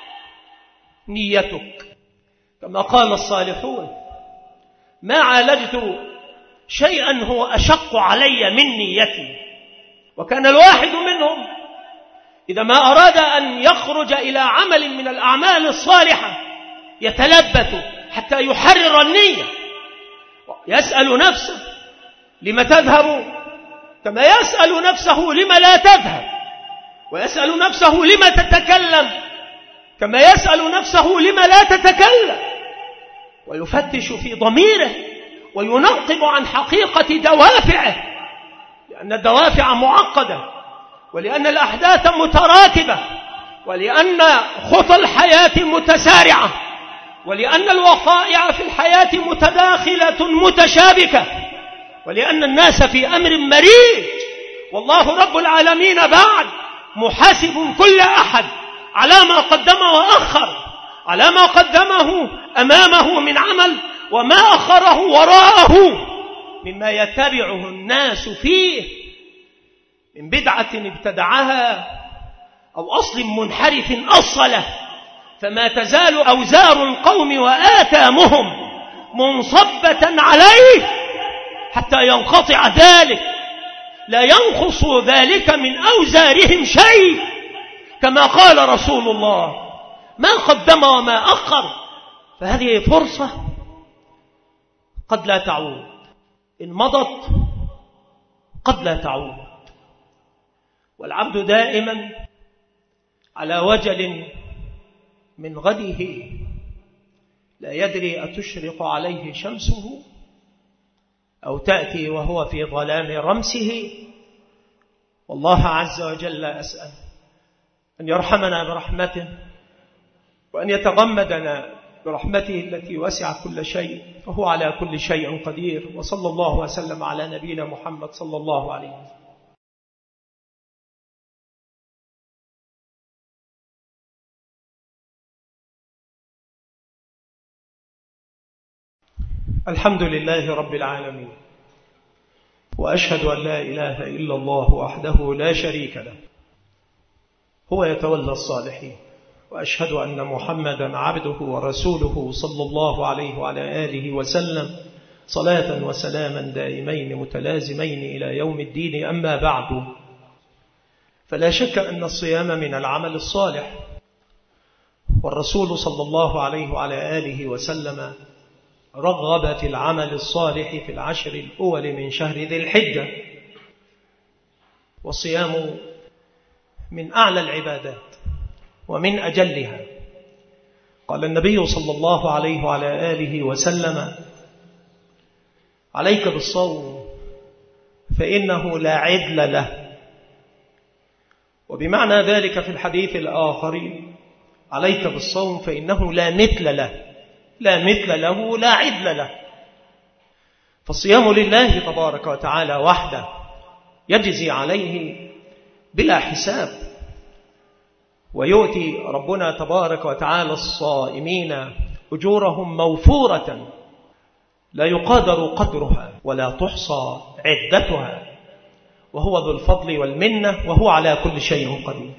نيتك. كما قال الصالحون: ما عالجت شيئا هو أشق علي من نيتي. وكان الواحد منهم إذا ما أراد أن يخرج إلى عمل من الأعمال الصالحة يتلبث حتى يحرر النية، يسأل نفسه: لما تذهب؟ كما يسأل نفسه: لما لا تذهب؟ ويسأل نفسه: لما تتكلم؟ كما يسأل نفسه لما لا تتكلم، ويفتش في ضميره وينقب عن حقيقة دوافعه، لأن الدوافع معقدة، ولأن الأحداث متراكبة، ولأن خطى الحياة متسارعة، ولأن الوقائع في الحياة متداخلة متشابكة، ولأن الناس في أمر مريج، والله رب العالمين بعد محاسب كل أحد على ما قدم وأخر، على ما قدمه أمامه من عمل وما أخره وراءه مما يتبعه الناس فيه من بدعة ابتدعها أو أصل منحرف أصله، فما تزال أوزار القوم وآثامهم منصبة عليه حتى ينقطع ذلك، لا ينقص ذلك من أوزارهم شيء، كما قال رسول الله: ما قدم وما أخر. فهذه فرصة قد لا تعود، إن مضت قد لا تعود، والعبد دائما على وجل من غده، لا يدري أتشرق عليه شمسه أو تأتي وهو في ظلام رمسه. والله عز وجل أسأل أن يرحمنا برحمته، وأن يتغمدنا برحمته التي وسع كل شيء، وهو على كل شيء قدير. وصلى الله وسلم على نبينا محمد صلى الله عليه وسلم. الحمد لله رب العالمين، وأشهد أن لا إله إلا الله وحده لا شريك له، هو يتولى الصالحين، وأشهد أن محمدا عبده ورسوله صلى الله عليه وعلى آله وسلم، صلاة وسلاما دائمين متلازمين إلى يوم الدين. أما بعد، فلا شك أن الصيام من العمل الصالح، والرسول صلى الله عليه وعلى آله وسلم رغب في العمل الصالح في العشر الأول من شهر ذي الحجة، والصيام من أعلى العبادات ومن أجلها. قال النبي صلى الله عليه وعلى آله وسلم: عليك بالصوم فإنه لا عدل له. وبمعنى ذلك في الحديث الآخر: عليك بالصوم فإنه لا مثل له، لا مثل له لا عدل له. فالصيام لله تبارك وتعالى وحده، يجزي عليه بلا حساب، ويؤتي ربنا تبارك وتعالى الصائمين أجورهم موفورة لا يقادر قدرها ولا تحصى عدتها، وهو ذو الفضل والمنة، وهو على كل شيء قدير.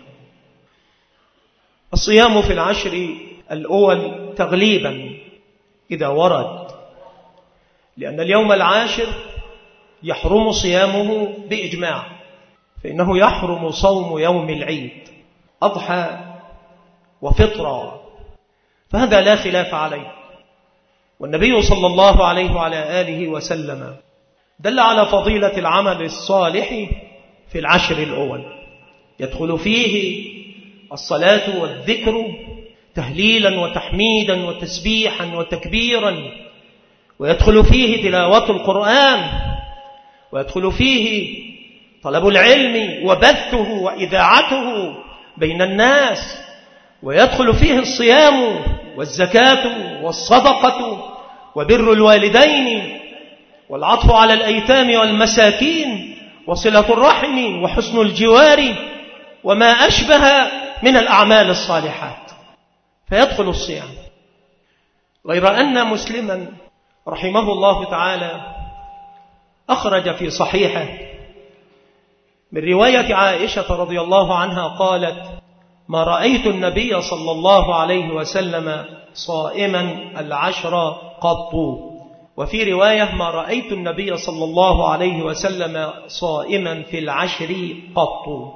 الصيام في العشر الأول تغليبا إذا ورد، لأن اليوم العاشر يحرم صيامه بإجماع، فإنه يحرم صوم يوم العيد أضحى وفطرة، فهذا لا خلاف عليه. والنبي صلى الله عليه وعلى آله وسلم دل على فضيلة العمل الصالح في العشر الأول، يدخل فيه الصلاة والذكر تهليلا وتحميدا وتسبيحا وتكبيرا، ويدخل فيه تلاوة القرآن، ويدخل فيه طلب العلم وبثه وإذاعته بين الناس، ويدخل فيه الصيام والزكاة والصدقة وبر الوالدين والعطف على الأيتام والمساكين وصلة الرحم وحسن الجوار وما أشبه من الأعمال الصالحات، فيدخل الصيام. غير أن مسلما رحمه الله تعالى أخرج في صحيحه من رواية عائشة رضي الله عنها قالت: ما رأيت النبي صلى الله عليه وسلم صائما العشر قط. وفي رواية: ما رأيت النبي صلى الله عليه وسلم صائما في العشر قط.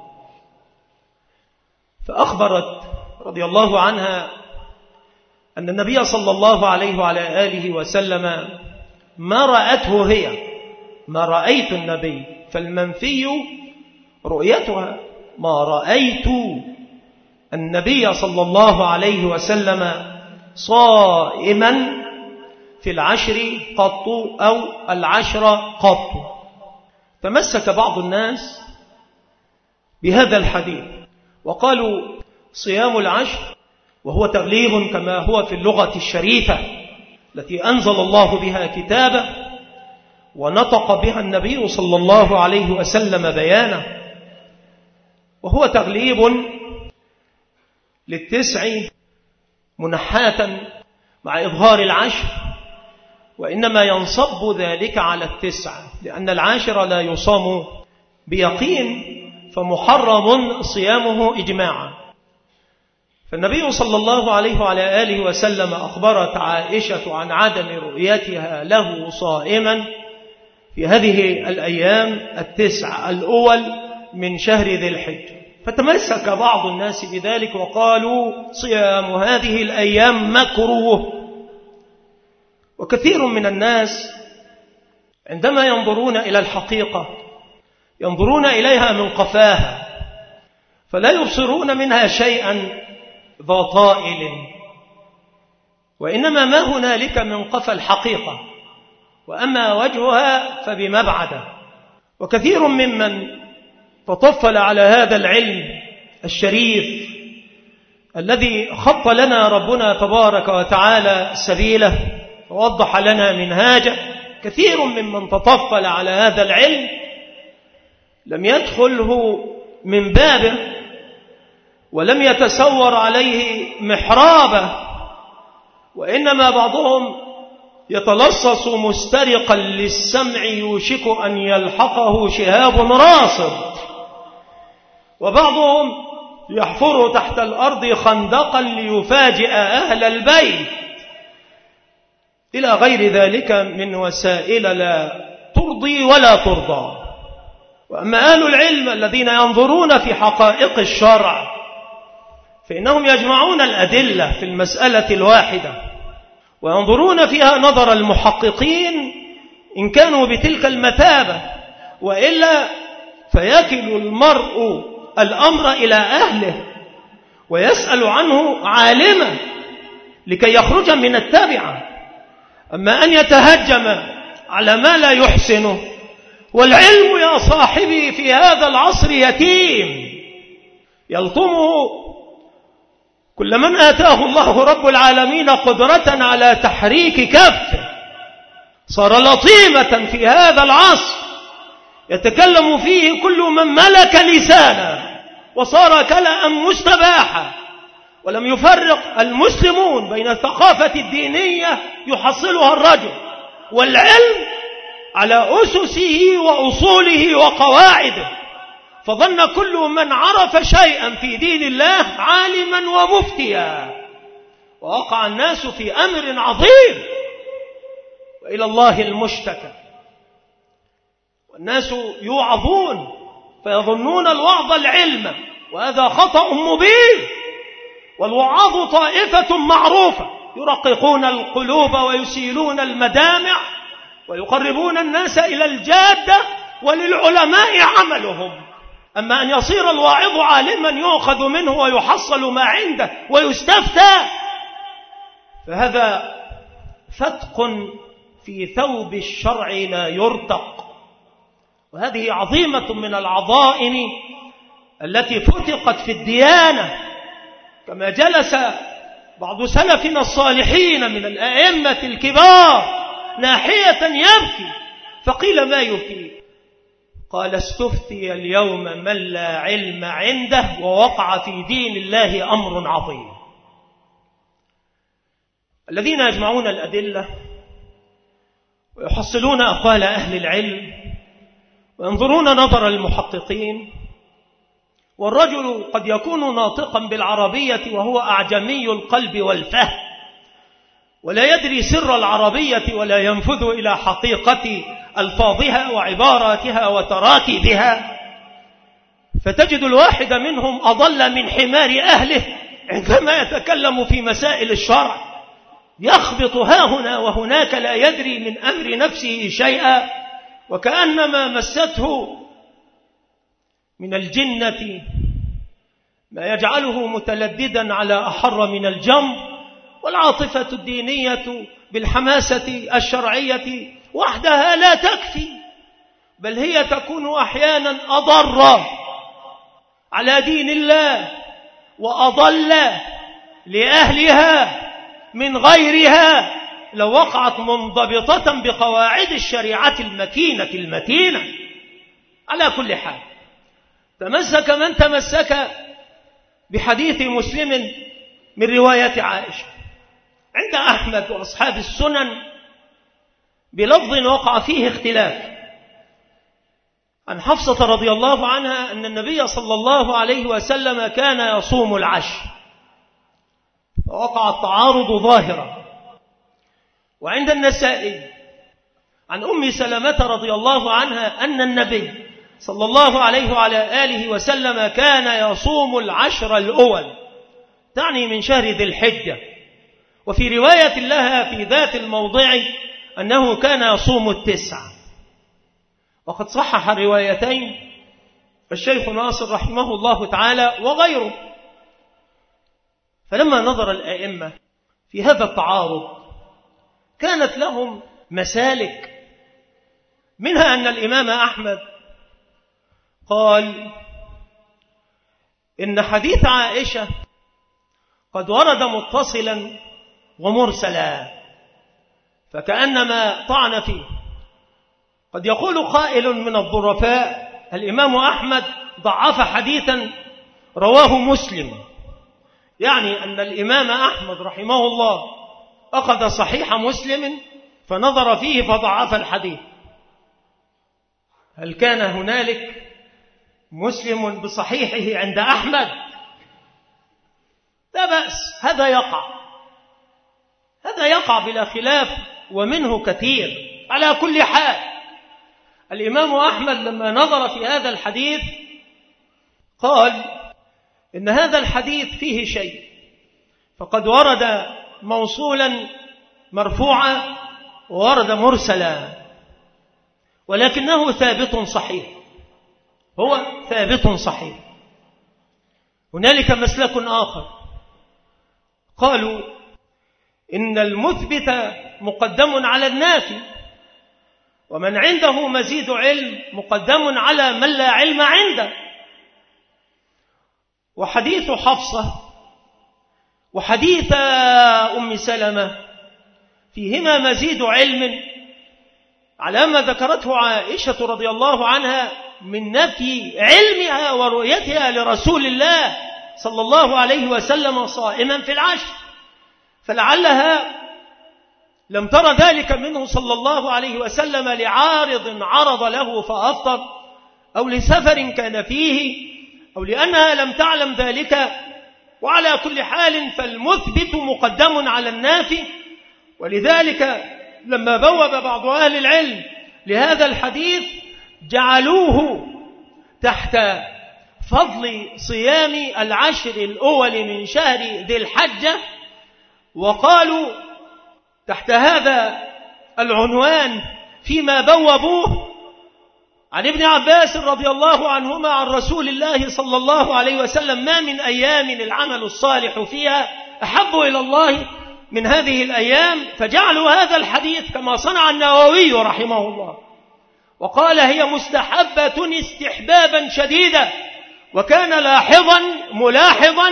فأخبرت رضي الله عنها أن النبي صلى الله عليه وعلى آله وسلم ما رأته هي، ما رأيت النبي، فالمنفي رؤيتها، ما رأيت النبي صلى الله عليه وسلم صائما في العشر قط أو العشر قط. تمسك بعض الناس بهذا الحديث وقالوا صيام العشر، وهو تغليظ كما هو في اللغة الشريفة التي أنزل الله بها كتابه ونطق بها النبي صلى الله عليه وسلم بيانه، وهو تغليب للتسع منحاة مع إظهار العشر، وإنما ينصب ذلك على التسع لأن العاشر لا يصام بيقين فمحرم صيامه إجماعا. فالنبي صلى الله عليه وعلى آله وسلم أخبرت عائشة عن عدم رؤيتها له صائما في هذه الأيام التسع الأول من شهر ذي الحجة، فتمسك بعض الناس بذلك وقالوا صيام هذه الأيام مكروه. وكثير من الناس عندما ينظرون إلى الحقيقة ينظرون إليها من قفاها، فلا يبصرون منها شيئا ذا طائل، وإنما ما هنالك من قفا الحقيقة، وأما وجهها فبمبعده. وكثير ممن تطفل على هذا العلم الشريف الذي خط لنا ربنا تبارك وتعالى سبيله ووضح لنا منهاجه، كثير ممن تطفل على هذا العلم لم يدخله من بابه ولم يتسور عليه محرابه، وإنما بعضهم يتلصص مسترقا للسمع يوشك أن يلحقه شهاب راصد، وبعضهم يحفر تحت الأرض خندقا ليفاجئ أهل البيت، إلى غير ذلك من وسائل لا ترضي ولا ترضى. وأما أهل العلم الذين ينظرون في حقائق الشرع فإنهم يجمعون الأدلة في المسألة الواحدة وينظرون فيها نظر المحققين إن كانوا بتلك المثابة، وإلا فيكل المرء الأمر إلى أهله ويسأل عنه عالما لكي يخرج من التابعة. أما أن يتهجم على ما لا يحسنه، والعلم يا صاحبي في هذا العصر يتيم يلطمه كل من آتاه الله رب العالمين قدرة على تحريك كفه، صار لطيمة في هذا العصر يتكلم فيه كل من ملك لسانا، وصار كلأ مستباحا، ولم يفرق المسلمون بين الثقافة الدينية يحصلها الرجل والعلم على أسسه وأصوله وقواعده، فظن كل من عرف شيئا في دين الله عالما ومفتيا، ووقع الناس في أمر عظيم وإلى الله المشتكى. والناس يوعظون فيظنون الوعظ العلم، وهذا خطأ مبين. والوعاظ طائفة معروفة يرققون القلوب ويسيلون المدامع ويقربون الناس إلى الجادة، وللعلماء عملهم. أما أن يصير الواعظ عالما يؤخذ منه ويحصل ما عنده ويستفتى، فهذا فتق في ثوب الشرع لا يرتق. وهذه عظيمة من العظائم التي فتقت في الديانة، كما جلس بعض سلفنا الصالحين من الأئمة الكبار ناحية يبكي، فقيل ما يبكي؟ قال استفتي اليوم من لا علم عنده ووقع في دين الله أمر عظيم. الذين يجمعون الأدلة ويحصلون أقوال أهل العلم وينظرون نظر المحققين، والرجل قد يكون ناطقا بالعربية وهو أعجمي القلب والفهم، ولا يدري سر العربية ولا ينفذ إلى حقيقة ألفاظها وعباراتها وتراكيبها، فتجد الواحد منهم أضل من حمار أهله عندما يتكلم في مسائل الشرع، يخبط ها هنا وهناك، لا يدري من أمر نفسه شيئا، وكأنما مسته من الجنة ما يجعله متلددا على أحر من الجمر، والعاطفة الدينية بالحماسة الشرعية وحدها لا تكفي، بل هي تكون أحيانا أضر على دين الله وأضل لأهلها من غيرها لو وقعت منضبطة بقواعد الشريعة المكينة المتينة. على كل حال، تمسك من تمسك بحديث مسلم من رواية عائشة عند أحمد وأصحاب السنن بلفظ وقع فيه اختلاف عن حفصة رضي الله عنها أن النبي صلى الله عليه وسلم كان يصوم العشر، فوقع التعارض ظاهرا. وعند النسائي عن أم سلمة رضي الله عنها أن النبي صلى الله عليه وعلى آله وسلم كان يصوم العشر الأول، تعني من شهر ذي الحجة. وفي رواية لها في ذات الموضع أنه كان يصوم التسع. وقد صحح الروايتين الشيخ ناصر رحمه الله تعالى وغيره. فلما نظر الأئمة في هذا التعارض كانت لهم مسالك، منها أن الإمام أحمد قال إن حديث عائشة قد ورد متصلا ومرسلا، فكأنما طعن فيه. قد يقول قائل من الظرفاء الإمام أحمد ضعف حديثا رواه مسلم، يعني أن الإمام أحمد رحمه الله أخذ صحيح مسلم فنظر فيه فضعف الحديث. هل كان هنالك مسلم بصحيحه عند أحمد؟ لا بأس، هذا يقع هذا يقع بلا خلاف، ومنه كثير. على كل حال، الإمام أحمد لما نظر في هذا الحديث قال إن هذا الحديث فيه شيء، فقد ورد موصولا مرفوعا وورد مرسلا، ولكنه ثابت صحيح، هو ثابت صحيح. هنالك مسلك آخر قالوا إن المثبت مقدم على النافي، ومن عنده مزيد علم مقدم على من لا علم عنده. وحديث حفصة وحديث أم سلمة فيهما مزيد علم على ما ذكرته عائشة رضي الله عنها من نفي علمها ورؤيتها لرسول الله صلى الله عليه وسلم صائما في العشر، فلعلها لم تر ذلك منه صلى الله عليه وسلم لعارض عرض له فأفطر، أو لسفر كان فيه، أو لأنها لم تعلم ذلك. وعلى كل حال فالمثبت مقدم على النافي. ولذلك لما بوب بعض أهل العلم لهذا الحديث جعلوه تحت فضل صيام العشر الأول من شهر ذي الحجة، وقالوا تحت هذا العنوان فيما بوبوه عن ابن عباس رضي الله عنهما عن رسول الله صلى الله عليه وسلم: ما من أيام العمل الصالح فيها أحب إلى الله من هذه الأيام. فجعلوا هذا الحديث كما صنع النووي رحمه الله، وقال هي مستحبة استحبابا شديدا، وكان لاحظا ملاحظا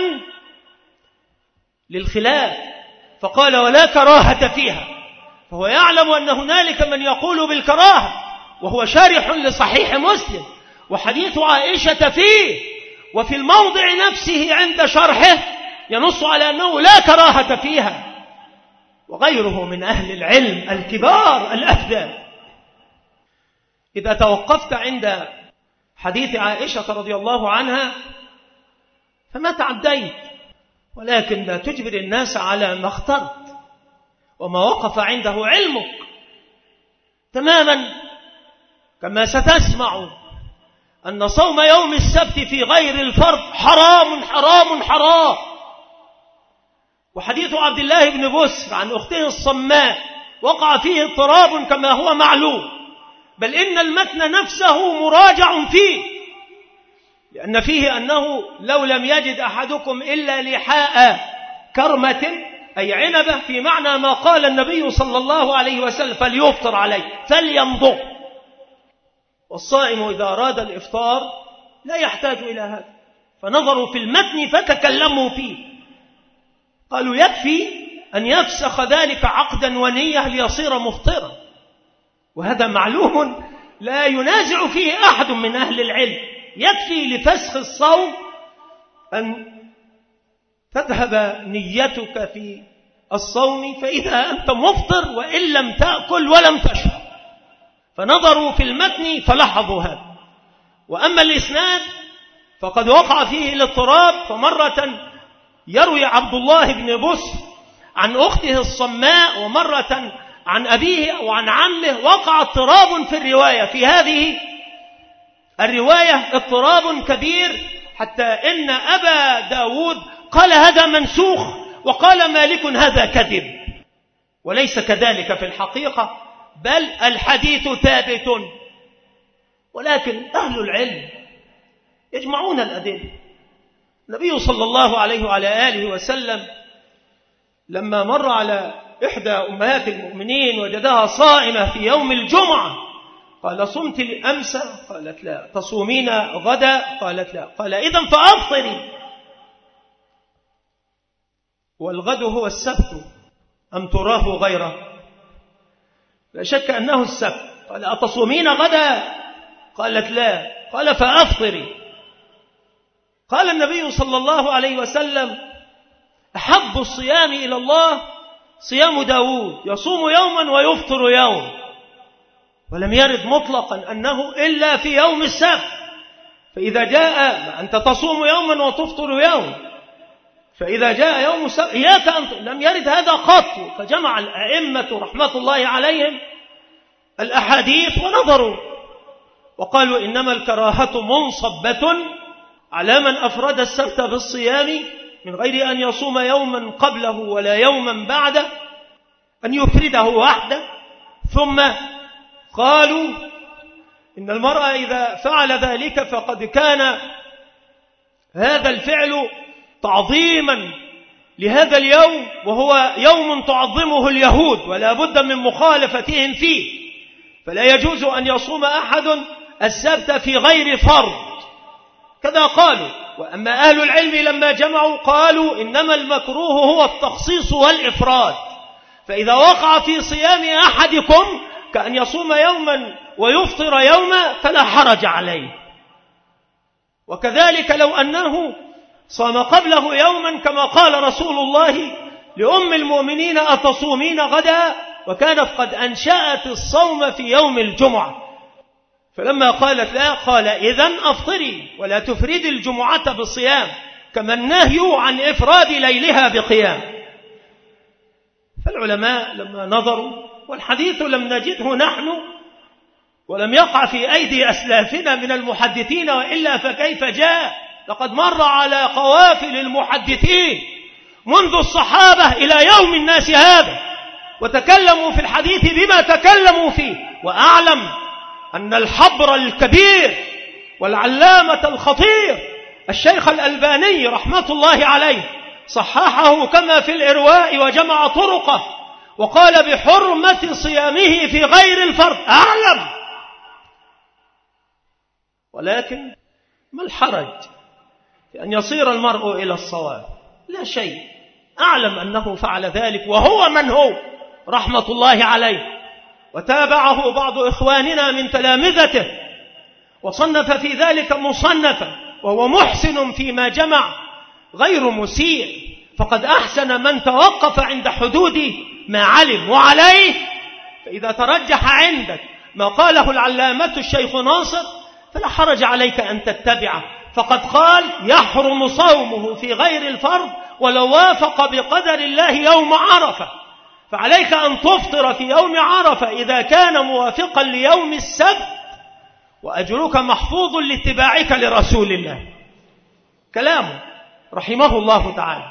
للخلاف فقال ولا كراهة فيها، فهو يعلم أن هنالك من يقول بالكراهة، وهو شارح لصحيح مسلم، وحديث عائشة فيه، وفي الموضع نفسه عند شرحه ينص على أنه لا كراهة فيها، وغيره من أهل العلم الكبار الأفذال. إذا توقفت عند حديث عائشة رضي الله عنها فما تعديت، ولكن لا تجبر الناس على ما اخترت وما وقف عنده علمك، تماما كما ستسمع أن صوم يوم السبت في غير الفرض حرام حرام حرام. وحديث عبد الله بن بسر عن أخته الصماء وقع فيه اضطراب كما هو معلوم، بل إن المتن نفسه مراجع فيه، لأن فيه أنه لو لم يجد أحدكم إلا لحاء كرمة أي عنبة، في معنى ما قال النبي صلى الله عليه وسلم فليفطر عليه فليمضغ. والصائم إذا أراد الإفطار لا يحتاج إلى هذا، فنظروا في المتن فتكلموا فيه، قالوا يكفي أن يفسخ ذلك عقدا ونية ليصير مفطرا، وهذا معلوم لا ينازع فيه أحد من أهل العلم. يكفي لفسخ الصوم أن تذهب نيتك في الصوم فإذا أنت مفطر وإن لم تأكل ولم تشرب. فنظروا في المتن فلاحظوا هذا. وأما الإسناد فقد وقع فيه الاضطراب، فمرة يروي عبد الله بن بسر عن أخته الصماء، ومرة عن أبيه وعن عمه، وقع اضطراب في الرواية. في هذه الرواية اضطراب كبير حتى إن أبا داود قال هذا منسوخ، وقال مالك هذا كذب، وليس كذلك في الحقيقة، بل الحديث ثابت. ولكن أهل العلم يجمعون الأدلة. النبي صلى الله عليه وعلى آله وسلم لما مر على إحدى أمهات المؤمنين وجدها صائمة في يوم الجمعة قال صمت أمس؟ قالت لا. تصومين غدا؟ قالت لا. قال إذن فأفطري. والغد هو السبت أم تراه غيره؟ لا شك أنه السبت. قال أتصومين غدا؟ قالت لا. قال فأفطري. قال النبي صلى الله عليه وسلم أحب الصيام إلى الله صيام داود، يصوم يوما ويفطر يوم، ولم يرد مطلقا أنه إلا في يوم السبت. فإذا جاء أنت تصوم يوما وتفطر يوم، فإذا جاء يوم السبت إياك أن، لم يرد هذا قط. فجمع الأئمة رحمة الله عليهم الأحاديث ونظروا وقالوا إنما الكراهة منصبة على من أفرد السبت بالصيام من غير أن يصوم يوما قبله ولا يوما بعده، أن يفرده وحده. ثم قالوا إن المرأة إذا فعل ذلك فقد كان هذا الفعل تعظيما لهذا اليوم، وهو يوم تعظمه اليهود ولا بد من مخالفتهم فيه، فلا يجوز أن يصوم أحد السبت في غير فرض، كذا قالوا. وأما أهل العلم لما جمعوا قالوا إنما المكروه هو التخصيص والإفراد، فإذا وقع في صيام أحدكم كأن يصوم يوما ويفطر يوما فلا حرج عليه. وكذلك لو أنه صام قبله يوما كما قال رسول الله لأم المؤمنين أتصومين غدا، وكانت قد أنشأت الصوم في يوم الجمعة، فلما قالت لا قال إذن أفطري ولا تفرد الجمعة بالصيام، كما النهي عن إفراد ليلها بقيام. فالعلماء لما نظروا، والحديث لم نجده نحن ولم يقع في أيدي أسلافنا من المحدثين، وإلا فكيف جاء؟ لقد مر على قوافل المحدثين منذ الصحابة إلى يوم الناس هذا، وتكلموا في الحديث بما تكلموا فيه. وأعلم أن الحبر الكبير والعلامة الخطير الشيخ الألباني رحمة الله عليه صححه كما في الإرواء وجمع طرقه، وقال بحرمة صيامه في غير الفرض. أعلم، ولكن ما الحرج في أن يصير المرء إلى الصواب؟ لا شيء. أعلم أنه فعل ذلك وهو من هو رحمة الله عليه، وتابعه بعض إخواننا من تلامذته وصنف في ذلك مصنفا، وهو محسن فيما جمع غير مسيء، فقد أحسن من توقف عند حدود ما علم. وعليه فإذا ترجح عندك ما قاله العلامة الشيخ ناصر فلا حرج عليك أن تتبعه، فقد قال يحرم صومه في غير الفرض ولو وافق بقدر الله يوم عرفة، فعليك أن تفطر في يوم عرفة إذا كان موافقا ليوم السبت، وأجرك محفوظ لاتباعك لرسول الله. كلامه رحمه الله تعالى.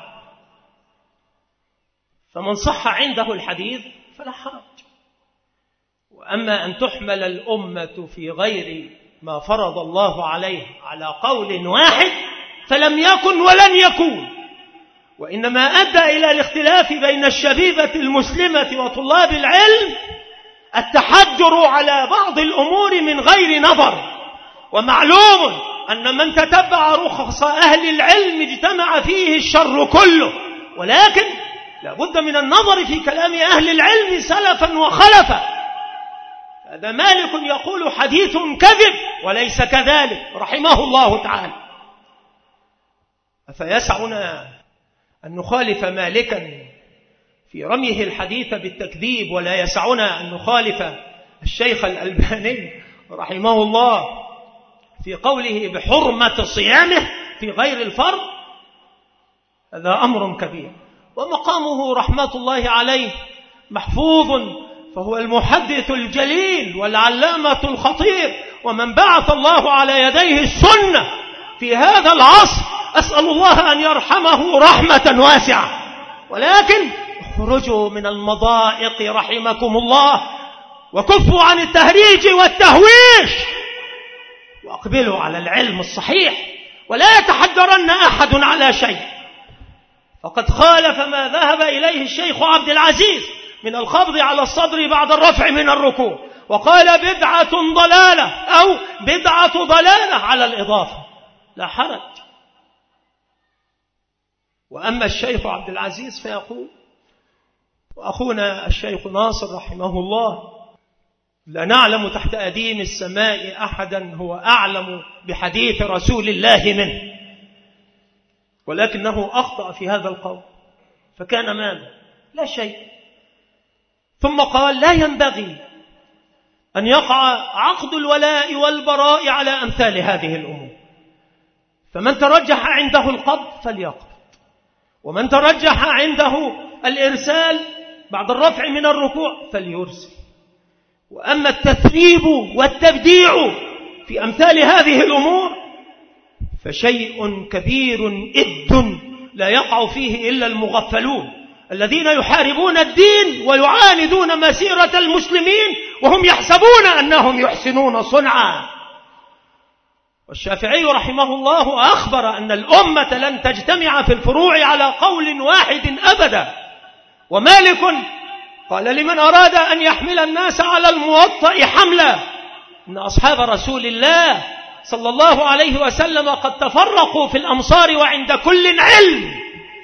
فمن صح عنده الحديث فلا حرج. وأما أن تحمل الأمة في غير ما فرض الله عليه على قول واحد فلم يكن ولن يكون، وإنما أدى إلى الاختلاف بين الشبيبة المسلمة وطلاب العلم التحجر على بعض الأمور من غير نظر. ومعلوم أن من تتبع رخص أهل العلم اجتمع فيه الشر كله، ولكن لا بد من النظر في كلام أهل العلم سلفا وخلفا. هذا مالك يقول حديث كذب وليس كذلك رحمه الله تعالى. أفيسعنا أن نخالف مالكا في رميه الحديث بالتكذيب، ولا يسعنا أن نخالف الشيخ الألباني رحمه الله في قوله بحرمة صيامه في غير الفرض؟ هذا أمر كبير. ومقامه رحمة الله عليه محفوظ، فهو المحدث الجليل والعلامة الخطير، ومن بعث الله على يديه السنة في هذا العصر. أسأل الله أن يرحمه رحمة واسعة. ولكن اخرجوا من المضائق رحمكم الله، وكفوا عن التهريج والتهويش، وأقبلوا على العلم الصحيح، ولا يتحجرن أحد على شيء. فقد خالف ما ذهب إليه الشيخ عبد العزيز من الخفض على الصدر بعد الرفع من الركوع، وقال بدعة ضلالة أو بدعة ضلالة على الإضافة، لا حرج. وأما الشيخ عبد العزيز فيقول، وأخونا الشيخ ناصر رحمه الله: لا نعلم تحت أديم السماء أحدا هو أعلم بحديث رسول الله منه، ولكنه أخطأ في هذا القول، فكان ماذا؟ لا شيء. ثم قال: لا ينبغي أن يقع عقد الولاء والبراء على أمثال هذه الأمور، فمن ترجح عنده القبض فليقبض، ومن ترجح عنده الإرسال بعد الرفع من الركوع فليرسل. وأما التثريب والتبديع في أمثال هذه الأمور فشيء كبير إد لا يقع فيه إلا المغفلون الذين يحاربون الدين ويعاندون مسيرة المسلمين وهم يحسبون أنهم يحسنون صنعا. والشافعي رحمه الله أخبر أن الأمة لن تجتمع في الفروع على قول واحد أبدا. ومالك قال لمن أراد أن يحمل الناس على الموطأ حملا: إن أصحاب رسول الله صلى الله عليه وسلم قد تفرقوا في الأمصار وعند كل علم،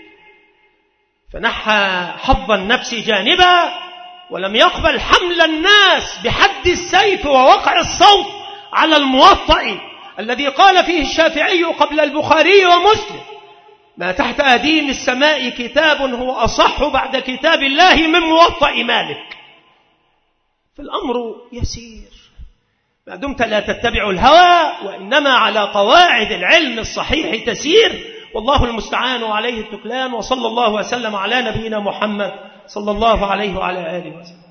فنحى حظ النفس جانبا ولم يقبل حمل الناس بحد السيف ووقع الصوت على الموطأ الذي قال فيه الشافعي قبل البخاري ومسلم: ما تحت أديم السماء كتاب هو أصح بعد كتاب الله من موطأ مالك. فالأمر يسير ما دمت لا تتبع الهوى، وإنما على قواعد العلم الصحيح تسير، والله المستعان وعليه التكلان. وصلى الله وسلم على نبينا محمد صلى الله عليه وعلى آله وسلم.